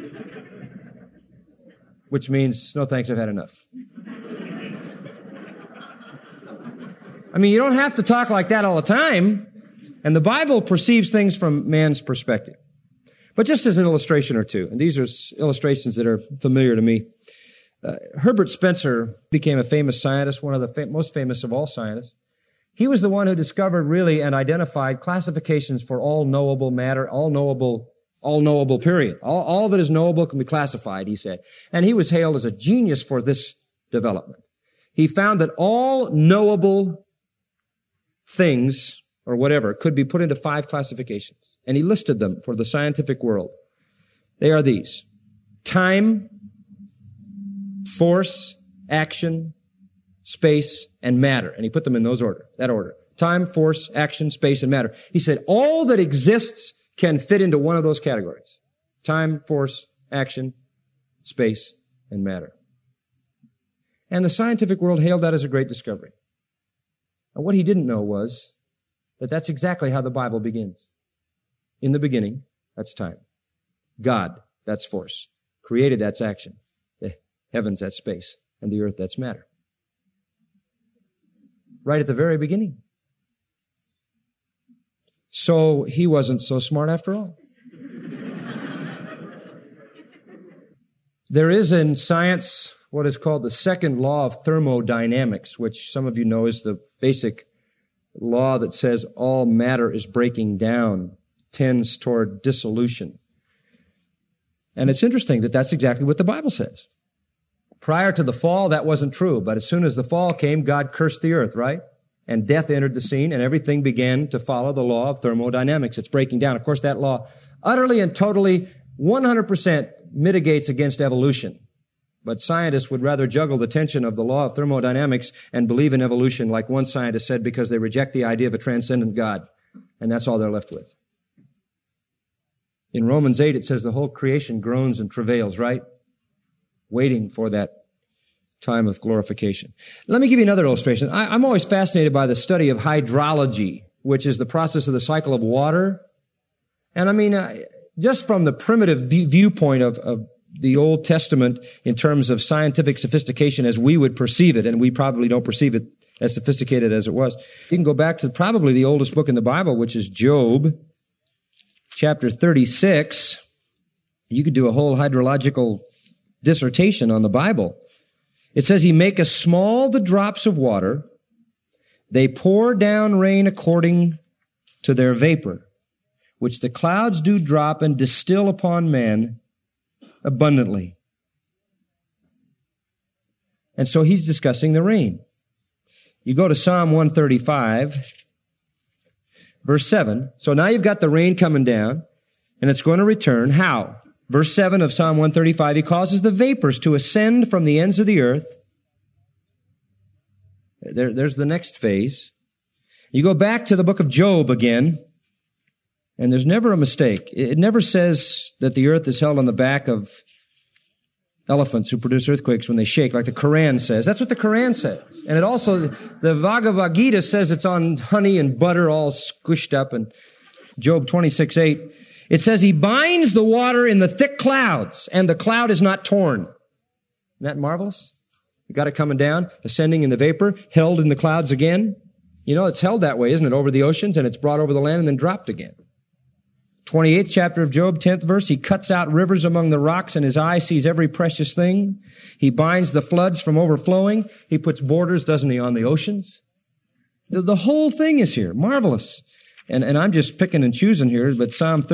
Which means, no thanks, I've had enough. You don't have to talk like that all the time. And the Bible perceives things from man's perspective. But just as an illustration or two, and these are illustrations that are familiar to me. Herbert Spencer became a famous scientist, one of the most famous of all scientists. He was the one who discovered really and identified classifications for all knowable matter, all knowable period. All that is knowable can be classified, he said. And he was hailed as a genius for this development. He found that all knowable things, or whatever, could be put into 5 classifications. And he listed them for the scientific world. They are these: time, force, action, space, and matter. And he put them in that order. Time, force, action, space, and matter. He said all that exists can fit into one of those categories. Time, force, action, space, and matter. And the scientific world hailed that as a great discovery. And what he didn't know was that that's exactly how the Bible begins. In the beginning, that's time. God, that's force. Created, that's action. The heavens, that's space. And the earth, that's matter. Right at the very beginning. So he wasn't so smart after all. There is in science what is called the second law of thermodynamics, which some of you know is the basic law that says all matter is breaking down, tends toward dissolution. And it's interesting that that's exactly what the Bible says. Prior to the fall, that wasn't true, but as soon as the fall came, God cursed the earth, right? And death entered the scene, and everything began to follow the law of thermodynamics. It's breaking down. Of course, that law utterly and totally, 100% mitigates against evolution. But scientists would rather juggle the tension of the law of thermodynamics and believe in evolution, like one scientist said, because they reject the idea of a transcendent God. And that's all they're left with. In Romans 8, it says the whole creation groans and travails, right? Waiting for that time of glorification. Let me give you another illustration. I'm always fascinated by the study of hydrology, which is the process of the cycle of water. And just from the primitive viewpoint of the Old Testament in terms of scientific sophistication as we would perceive it, and we probably don't perceive it as sophisticated as it was. You can go back to probably the oldest book in the Bible, which is Job, chapter 36. You could do a whole hydrological dissertation on the Bible. It says, He maketh small the drops of water, they pour down rain according to their vapor, which the clouds do drop and distill upon man abundantly. And so he's discussing the rain. You go to Psalm 135, verse 7. So now you've got the rain coming down, and it's going to return. How? Verse 7 of Psalm 135, He causes the vapors to ascend from the ends of the earth. There's the next phase. You go back to the book of Job again, and there's never a mistake. It never says that the earth is held on the back of elephants who produce earthquakes when they shake, like the Quran says. That's what the Quran says. And it also, the Bhagavad Gita says it's on honey and butter all squished up. And Job 26:8, it says he binds the water in the thick clouds and the cloud is not torn. Isn't that marvelous? You got it coming down, ascending in the vapor, held in the clouds again. You know, it's held that way, isn't it? Over the oceans, and it's brought over the land and then dropped again. 28th chapter of Job, 10th verse, he cuts out rivers among the rocks and his eye sees every precious thing. He binds the floods from overflowing. He puts borders, doesn't he, on the oceans? The whole thing is here. Marvelous. And I'm just picking and choosing here, but Psalm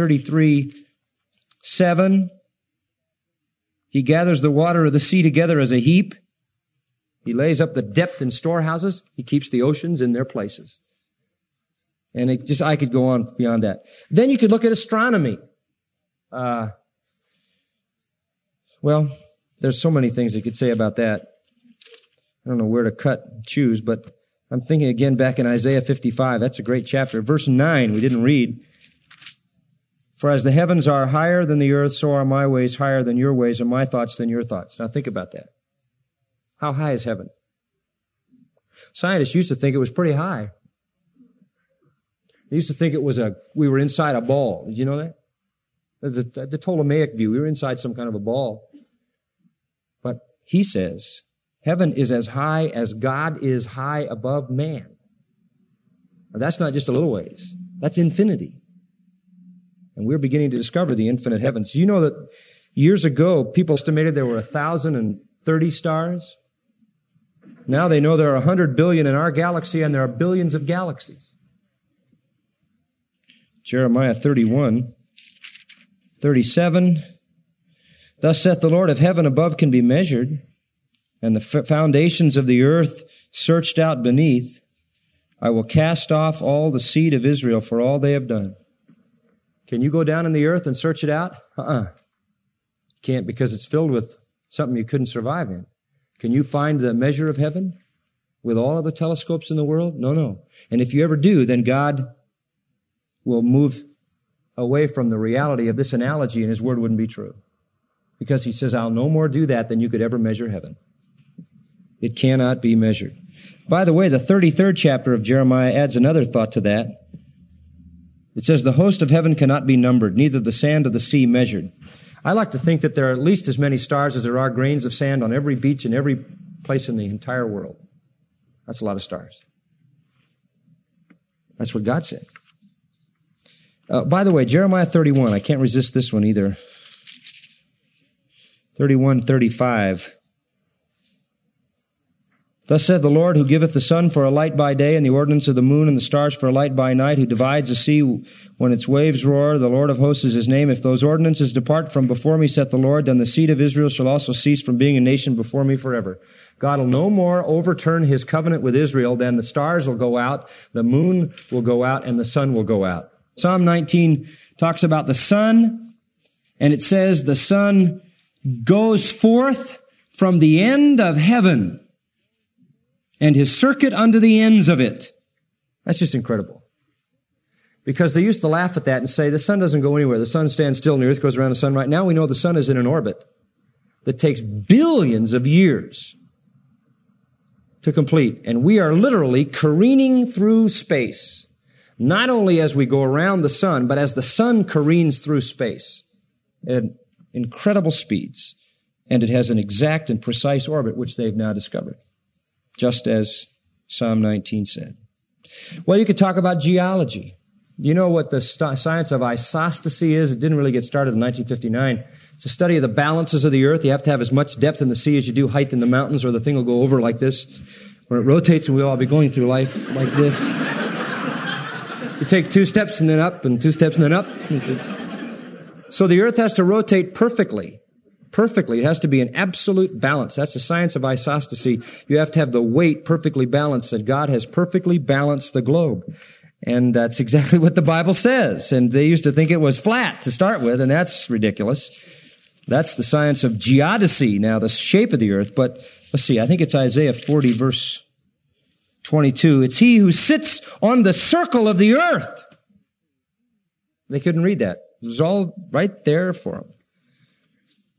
33:7, he gathers the water of the sea together as a heap. He lays up the depth in storehouses. He keeps the oceans in their places. And I could go on beyond that. Then you could look at astronomy. Well, there's so many things you could say about that. I don't know where to cut and choose, but I'm thinking again back in Isaiah 55. That's a great chapter. Verse 9, we didn't read. For as the heavens are higher than the earth, so are my ways higher than your ways, and my thoughts than your thoughts. Now think about that. How high is heaven? Scientists used to think it was pretty high. They used to think we were inside a ball. Did you know that? The Ptolemaic view, we were inside some kind of a ball. But he says, heaven is as high as God is high above man. Now, that's not just a little ways. That's infinity. And we're beginning to discover the infinite heavens. You know that years ago, people estimated there were 1,030 stars. Now they know there are 100 billion in our galaxy, and there are billions of galaxies. Jeremiah 31:37. Thus saith the Lord, if heaven above can be measured, and the foundations of the earth searched out beneath, I will cast off all the seed of Israel for all they have done. Can you go down in the earth and search it out? Can't, because it's filled with something you couldn't survive in. Can you find the measure of heaven with all of the telescopes in the world? No. And if you ever do, then God will move away from the reality of this analogy and his word wouldn't be true. Because he says, I'll no more do that than you could ever measure heaven. It cannot be measured. By the way, the 33rd chapter of Jeremiah adds another thought to that. It says, the host of heaven cannot be numbered, neither the sand of the sea measured. I like to think that there are at least as many stars as there are grains of sand on every beach in every place in the entire world. That's a lot of stars. That's what God said. By the way, Jeremiah 31, I can't resist this one either. 31:35. Thus said the Lord, who giveth the sun for a light by day, and the ordinance of the moon and the stars for a light by night, who divides the sea when its waves roar. The Lord of hosts is his name. If those ordinances depart from before me, saith the Lord, then the seed of Israel shall also cease from being a nation before me forever. God will no more overturn his covenant with Israel. Then the stars will go out, the moon will go out, and the sun will go out. Psalm 19 talks about the sun, and it says the sun goes forth from the end of heaven, and his circuit unto the ends of it. That's just incredible. Because they used to laugh at that and say, the sun doesn't go anywhere. The sun stands still and the earth goes around the sun. Right now we know the sun is in an orbit that takes billions of years to complete. And we are literally careening through space. Not only as we go around the sun, but as the sun careens through space at incredible speeds. And it has an exact and precise orbit, which they've now discovered. Just as Psalm 19 said. Well, you could talk about geology. You know what the science of isostasy is? It didn't really get started in 1959. It's a study of the balances of the earth. You have to have as much depth in the sea as you do height in the mountains, or the thing will go over like this. When it rotates, and we'll all be going through life like this. You take 2 steps and then up, and 2 steps and then up. So the earth has to rotate perfectly. Perfectly. It has to be an absolute balance. That's the science of isostasy. You have to have the weight perfectly balanced, that God has perfectly balanced the globe. And that's exactly what the Bible says. And they used to think it was flat to start with, and that's ridiculous. That's the science of geodesy, now the shape of the earth. But let's see, I think it's Isaiah 40, verse 22. It's he who sits on the circle of the earth. They couldn't read that. It was all right there for them.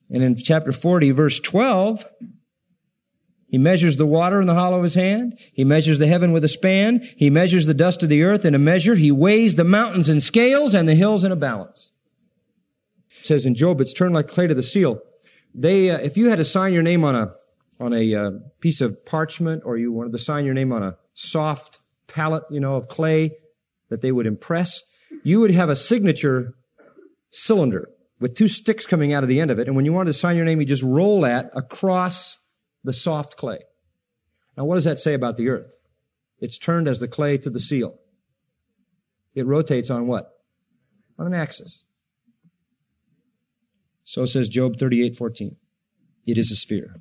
And in chapter 40, verse 12, he measures the water in the hollow of his hand. He measures the heaven with a span. He measures the dust of the earth in a measure. He weighs the mountains in scales and the hills in a balance. It says in Job, it's turned like clay to the seal. If you had to sign your name on a piece of parchment, or you wanted to sign your name on a soft pallet, of clay that they would impress, you would have a signature cylinder with two sticks coming out of the end of it. And when you wanted to sign your name, you just roll that across the soft clay. Now, what does that say about the earth? It's turned as the clay to the seal. It rotates on what? On an axis. So says Job 38:14. It is a sphere.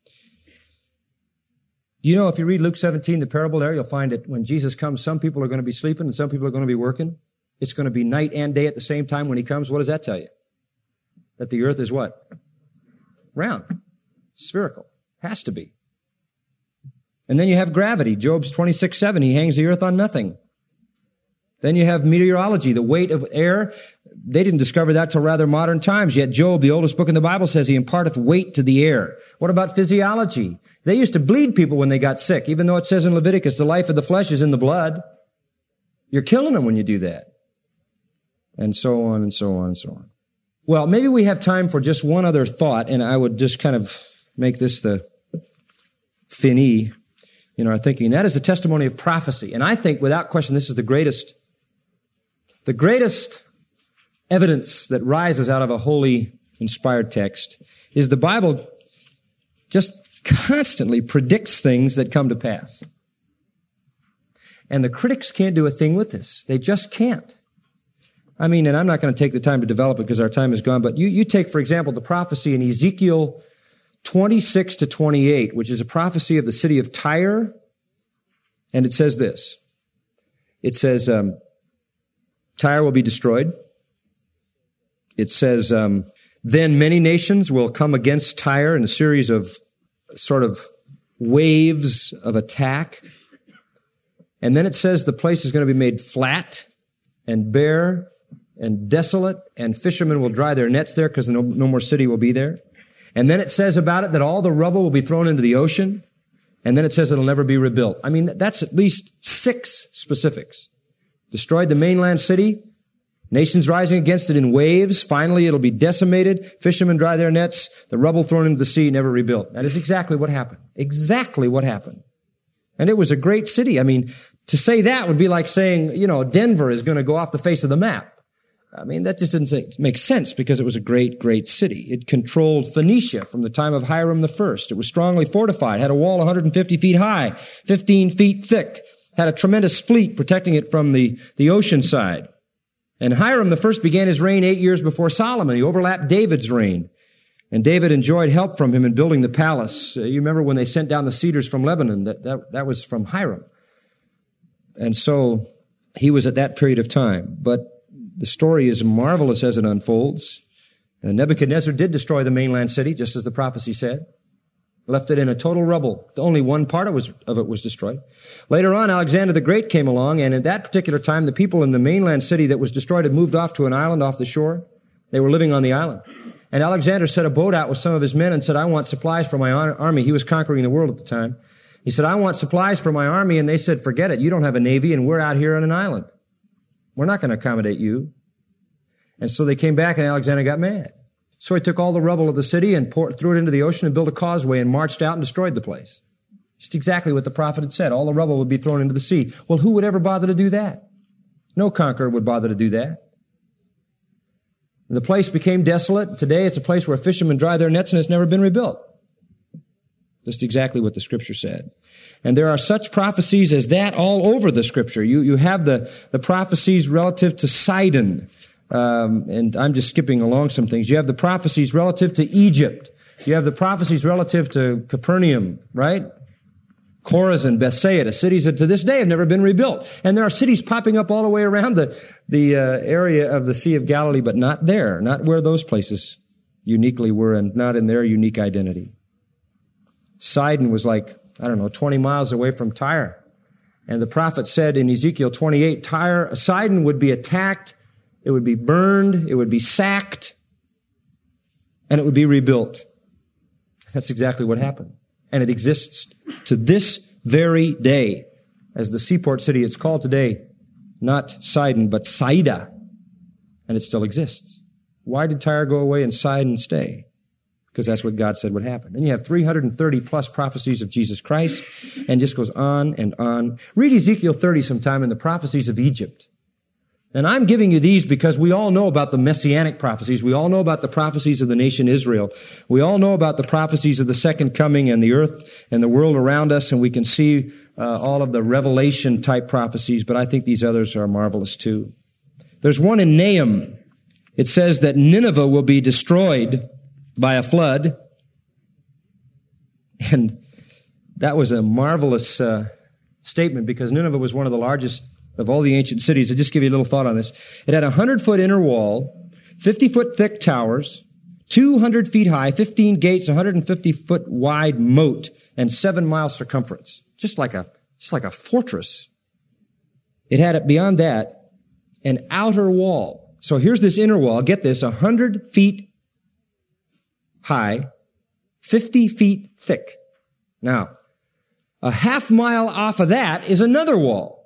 If you read Luke 17, the parable there, you'll find that when Jesus comes, some people are going to be sleeping and some people are going to be working. It's going to be night and day at the same time when he comes. What does that tell you? That the earth is what? Round. Spherical. Has to be. And then you have gravity. Job's 26:7. He hangs the earth on nothing. Then you have meteorology, the weight of air. They didn't discover that till rather modern times. Yet Job, the oldest book in the Bible, says he imparteth weight to the air. What about physiology? They used to bleed people when they got sick, even though it says in Leviticus, the life of the flesh is in the blood. You're killing them when you do that. And so on and so on and so on. Well, maybe we have time for just one other thought, and I would just kind of make this the fini in our thinking. That is the testimony of prophecy. And I think, without question, this is the greatest evidence that rises out of a holy, inspired text is the Bible just constantly predicts things that come to pass. And the critics can't do a thing with this. They just can't. I mean, and I'm not going to take the time to develop it because our time is gone, but you take, for example, the prophecy in Ezekiel 26 to 28, which is a prophecy of the city of Tyre, and it says this. It says, Tyre will be destroyed. It says, then many nations will come against Tyre in a series of sort of waves of attack. And then it says the place is going to be made flat and bare and desolate, and fishermen will dry their nets there because no more city will be there. And then it says about it that all the rubble will be thrown into the ocean. And then it says it'll never be rebuilt. I mean, that's at least 6 specifics. Destroyed the mainland city. Nations rising against it in waves. Finally, it'll be decimated. Fishermen dry their nets. The rubble thrown into the sea, never rebuilt. That is exactly what happened. Exactly what happened. And it was a great city. I mean, to say that would be like saying, Denver is going to go off the face of the map. I mean, that just didn't make sense because it was a great, great city. It controlled Phoenicia from the time of Hiram I. It was strongly fortified, had a wall 150 feet high, 15 feet thick, had a tremendous fleet protecting it from the ocean side. And Hiram I began his reign 8 years before Solomon. He overlapped David's reign. And David enjoyed help from him in building the palace. You remember when they sent down the cedars from Lebanon, that was from Hiram. And so he was at that period of time. But the story is marvelous as it unfolds. And Nebuchadnezzar did destroy the mainland city, just as the prophecy said. Left it in a total rubble. Only one part of it was destroyed. Later on, Alexander the Great came along, and at that particular time, the people in the mainland city that was destroyed had moved off to an island off the shore. They were living on the island. And Alexander set a boat out with some of his men and said, I want supplies for my army. He was conquering the world at the time. He said, I want supplies for my army. And they said, forget it. You don't have a navy, and we're out here on an island. We're not going to accommodate you. And so they came back, and Alexander got mad. So he took all the rubble of the city and threw it into the ocean and built a causeway and marched out and destroyed the place. Just exactly what the prophet had said. All the rubble would be thrown into the sea. Well, who would ever bother to do that? No conqueror would bother to do that. The place became desolate. Today it's a place where fishermen dry their nets, and it's never been rebuilt. Just exactly what the Scripture said. And there are such prophecies as that all over the Scripture. You have the prophecies relative to Sidon. And I'm just skipping along some things. You have the prophecies relative to Egypt. You have the prophecies relative to Capernaum, right? Chorazin, Bethsaida, cities that to this day have never been rebuilt. And there are cities popping up all the way around the area of the Sea of Galilee, but not there, not where those places uniquely were and not in their unique identity. Sidon was 20 miles away from Tyre. And the prophet said in Ezekiel 28, Sidon would be attacked, it would be burned, it would be sacked. and it would be rebuilt. That's exactly what happened. And it exists to this very day as the seaport city it's called today, not Sidon, but Saida. And it still exists. Why did Tyre go away and Sidon stay? Because that's what God said would happen. And you have 330 plus prophecies of Jesus Christ, and just goes on and on. Read Ezekiel 30 sometime in the prophecies of Egypt. And I'm giving you these because we all know about the messianic prophecies. We all know about the prophecies of the nation Israel. We all know about the prophecies of the second coming and the earth and the world around us, and we can see all of the revelation type prophecies, but I think these others are marvelous too. There's one in Nahum. It says that Nineveh will be destroyed by a flood. And that was a marvelous statement because Nineveh was one of the largest of all the ancient cities. I'll just give you a little thought on this. It had a 100-foot inner wall, 50-foot thick towers, 200 feet high, 15 gates, 150-foot wide moat, and 7 miles circumference. Just like a fortress. It had, beyond that, an outer wall. So here's this inner wall. Get this, 100 feet high, 50 feet thick. Now, a half mile off of that is another wall.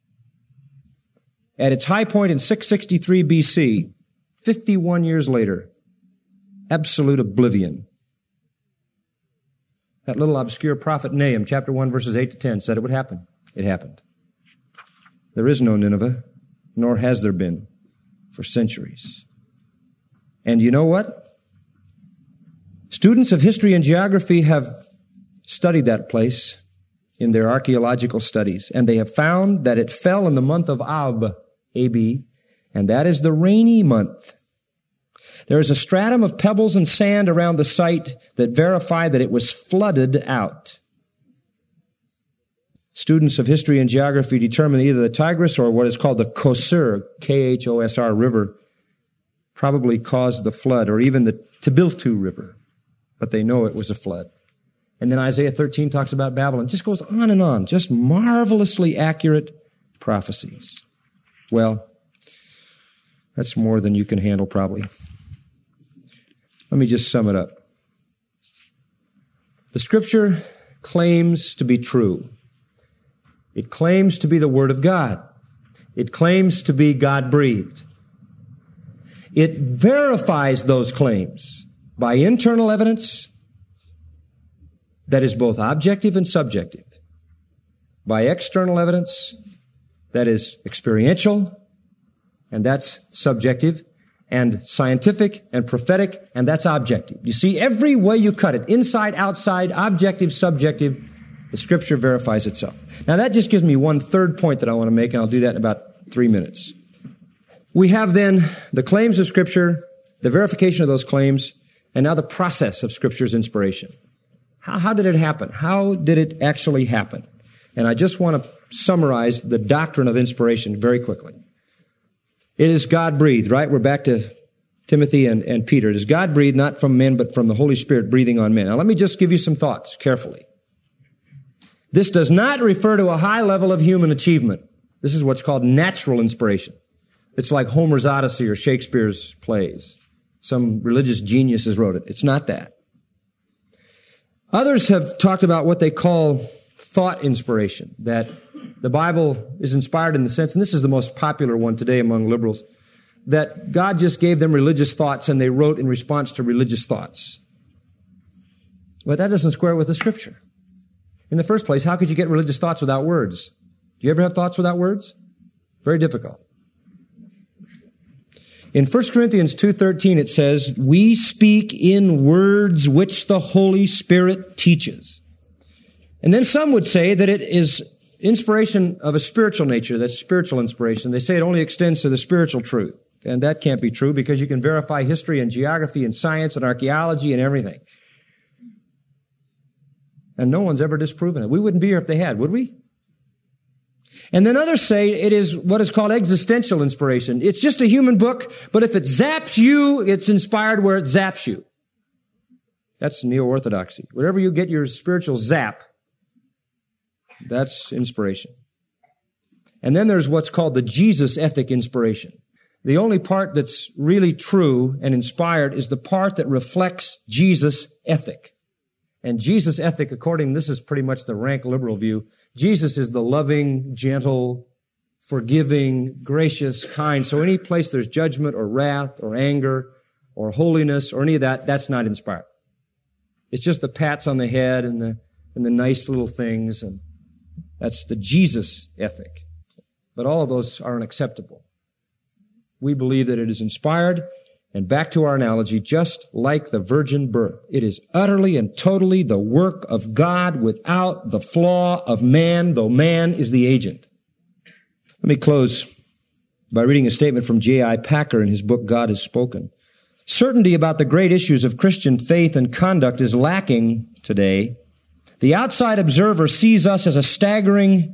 At its high point in 663 BC, 51 years later, absolute oblivion. That little obscure prophet Nahum, chapter 1, verses 8 to 10, said it would happen. It happened. There is no Nineveh, nor has there been for centuries. And you know what? Students of history and geography have studied that place in their archaeological studies, and they have found that it fell in the month of Ab, A-B, and that is the rainy month. There is a stratum of pebbles and sand around the site that verify that it was flooded out. Students of history and geography determine either the Tigris or what is called the Khosr, K-H-O-S-R River, probably caused the flood, or even the Tibiltu River, but they know it was a flood. And then Isaiah 13 talks about Babylon. It just goes on and on, just marvelously accurate prophecies. Well, that's more than you can handle probably. Let me just sum it up. The Scripture claims to be true. It claims to be the Word of God. It claims to be God-breathed. It verifies those claims by internal evidence that is both objective and subjective, by external evidence that is experiential, and that's subjective, and scientific and prophetic, and that's objective. You see, every way you cut it, inside, outside, objective, subjective, the Scripture verifies itself. Now that just gives me one third point that I want to make, and I'll do that in about 3 minutes. We have then the claims of Scripture, the verification of those claims, and now the process of Scripture's inspiration. How did it happen? How did it actually happen? And I just want to summarize the doctrine of inspiration very quickly. It is God-breathed, right? We're back to Timothy and Peter. It is God-breathed, not from men, but from the Holy Spirit breathing on men. Now, let me just give you some thoughts carefully. This does not refer to a high level of human achievement. This is what's called natural inspiration. It's like Homer's Odyssey or Shakespeare's plays. Some religious geniuses wrote it. It's not that. Others have talked about what they call thought inspiration, that the Bible is inspired in the sense, and this is the most popular one today among liberals, that God just gave them religious thoughts and they wrote in response to religious thoughts. But that doesn't square with the Scripture. In the first place, how could you get religious thoughts without words? Do you ever have thoughts without words? Very difficult. In 1 Corinthians 2:13 it says, "We speak in words which the Holy Spirit teaches." And then some would say that it is inspiration of a spiritual nature, that's spiritual inspiration. They say it only extends to the spiritual truth. And that can't be true because you can verify history and geography and science and archaeology and everything. And no one's ever disproven it. We wouldn't be here if they had, would we? And then others say it is what is called existential inspiration. It's just a human book, but if it zaps you, it's inspired where it zaps you. That's neo-orthodoxy. Wherever you get your spiritual zap, that's inspiration. And then there's what's called the Jesus ethic inspiration. The only part that's really true and inspired is the part that reflects Jesus' ethic. And Jesus' ethic, this is pretty much the rank liberal view, Jesus is the loving, gentle, forgiving, gracious, kind. So any place there's judgment or wrath or anger or holiness or any of that, that's not inspired. It's just the pats on the head and the nice little things, and that's the Jesus ethic. But all of those are unacceptable. We believe that it is inspired, and back to our analogy, just like the virgin birth. It is utterly and totally the work of God without the flaw of man, though man is the agent. Let me close by reading a statement from J.I. Packer in his book, God Has Spoken. Certainty about the great issues of Christian faith and conduct is lacking today. The outside observer sees us as staggering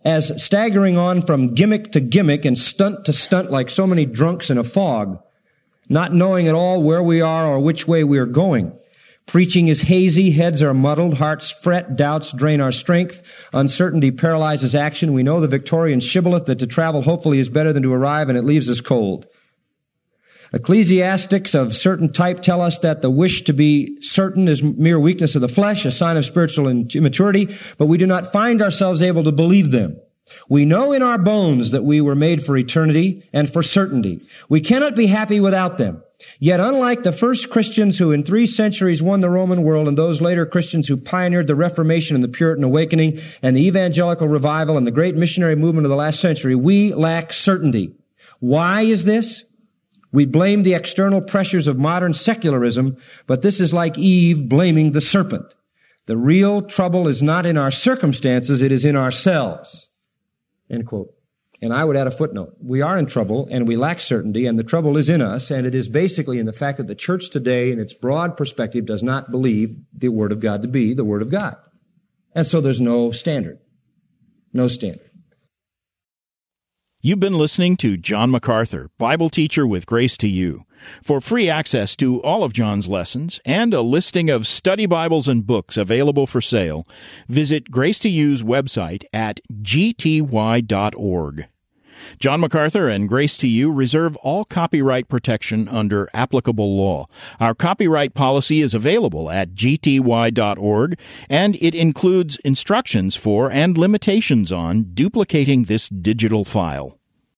on from gimmick to gimmick and stunt to stunt like so many drunks in a fog, not knowing at all where we are or which way we are going. Preaching is hazy, heads are muddled, hearts fret, doubts drain our strength, uncertainty paralyzes action. We know the Victorian shibboleth that to travel hopefully is better than to arrive, and it leaves us cold. Ecclesiastics of certain type tell us that the wish to be certain is mere weakness of the flesh, a sign of spiritual immaturity, but we do not find ourselves able to believe them. We know in our bones that we were made for eternity and for certainty. We cannot be happy without them. Yet unlike the first Christians who in 3 centuries won the Roman world and those later Christians who pioneered the Reformation and the Puritan Awakening and the Evangelical Revival and the great missionary movement of the last century, we lack certainty. Why is this? We blame the external pressures of modern secularism, but this is like Eve blaming the serpent. The real trouble is not in our circumstances, it is in ourselves. End quote. And I would add a footnote. We are in trouble and we lack certainty, and the trouble is in us, and it is basically in the fact that the church today, in its broad perspective, does not believe the Word of God to be the Word of God. And so there's no standard. No standard. You've been listening to John MacArthur, Bible teacher with Grace to You. For free access to all of John's lessons and a listing of study Bibles and books available for sale, visit Grace to You's website at gty.org. John MacArthur and Grace to You reserve all copyright protection under applicable law. Our copyright policy is available at gty.org, and it includes instructions for and limitations on duplicating this digital file.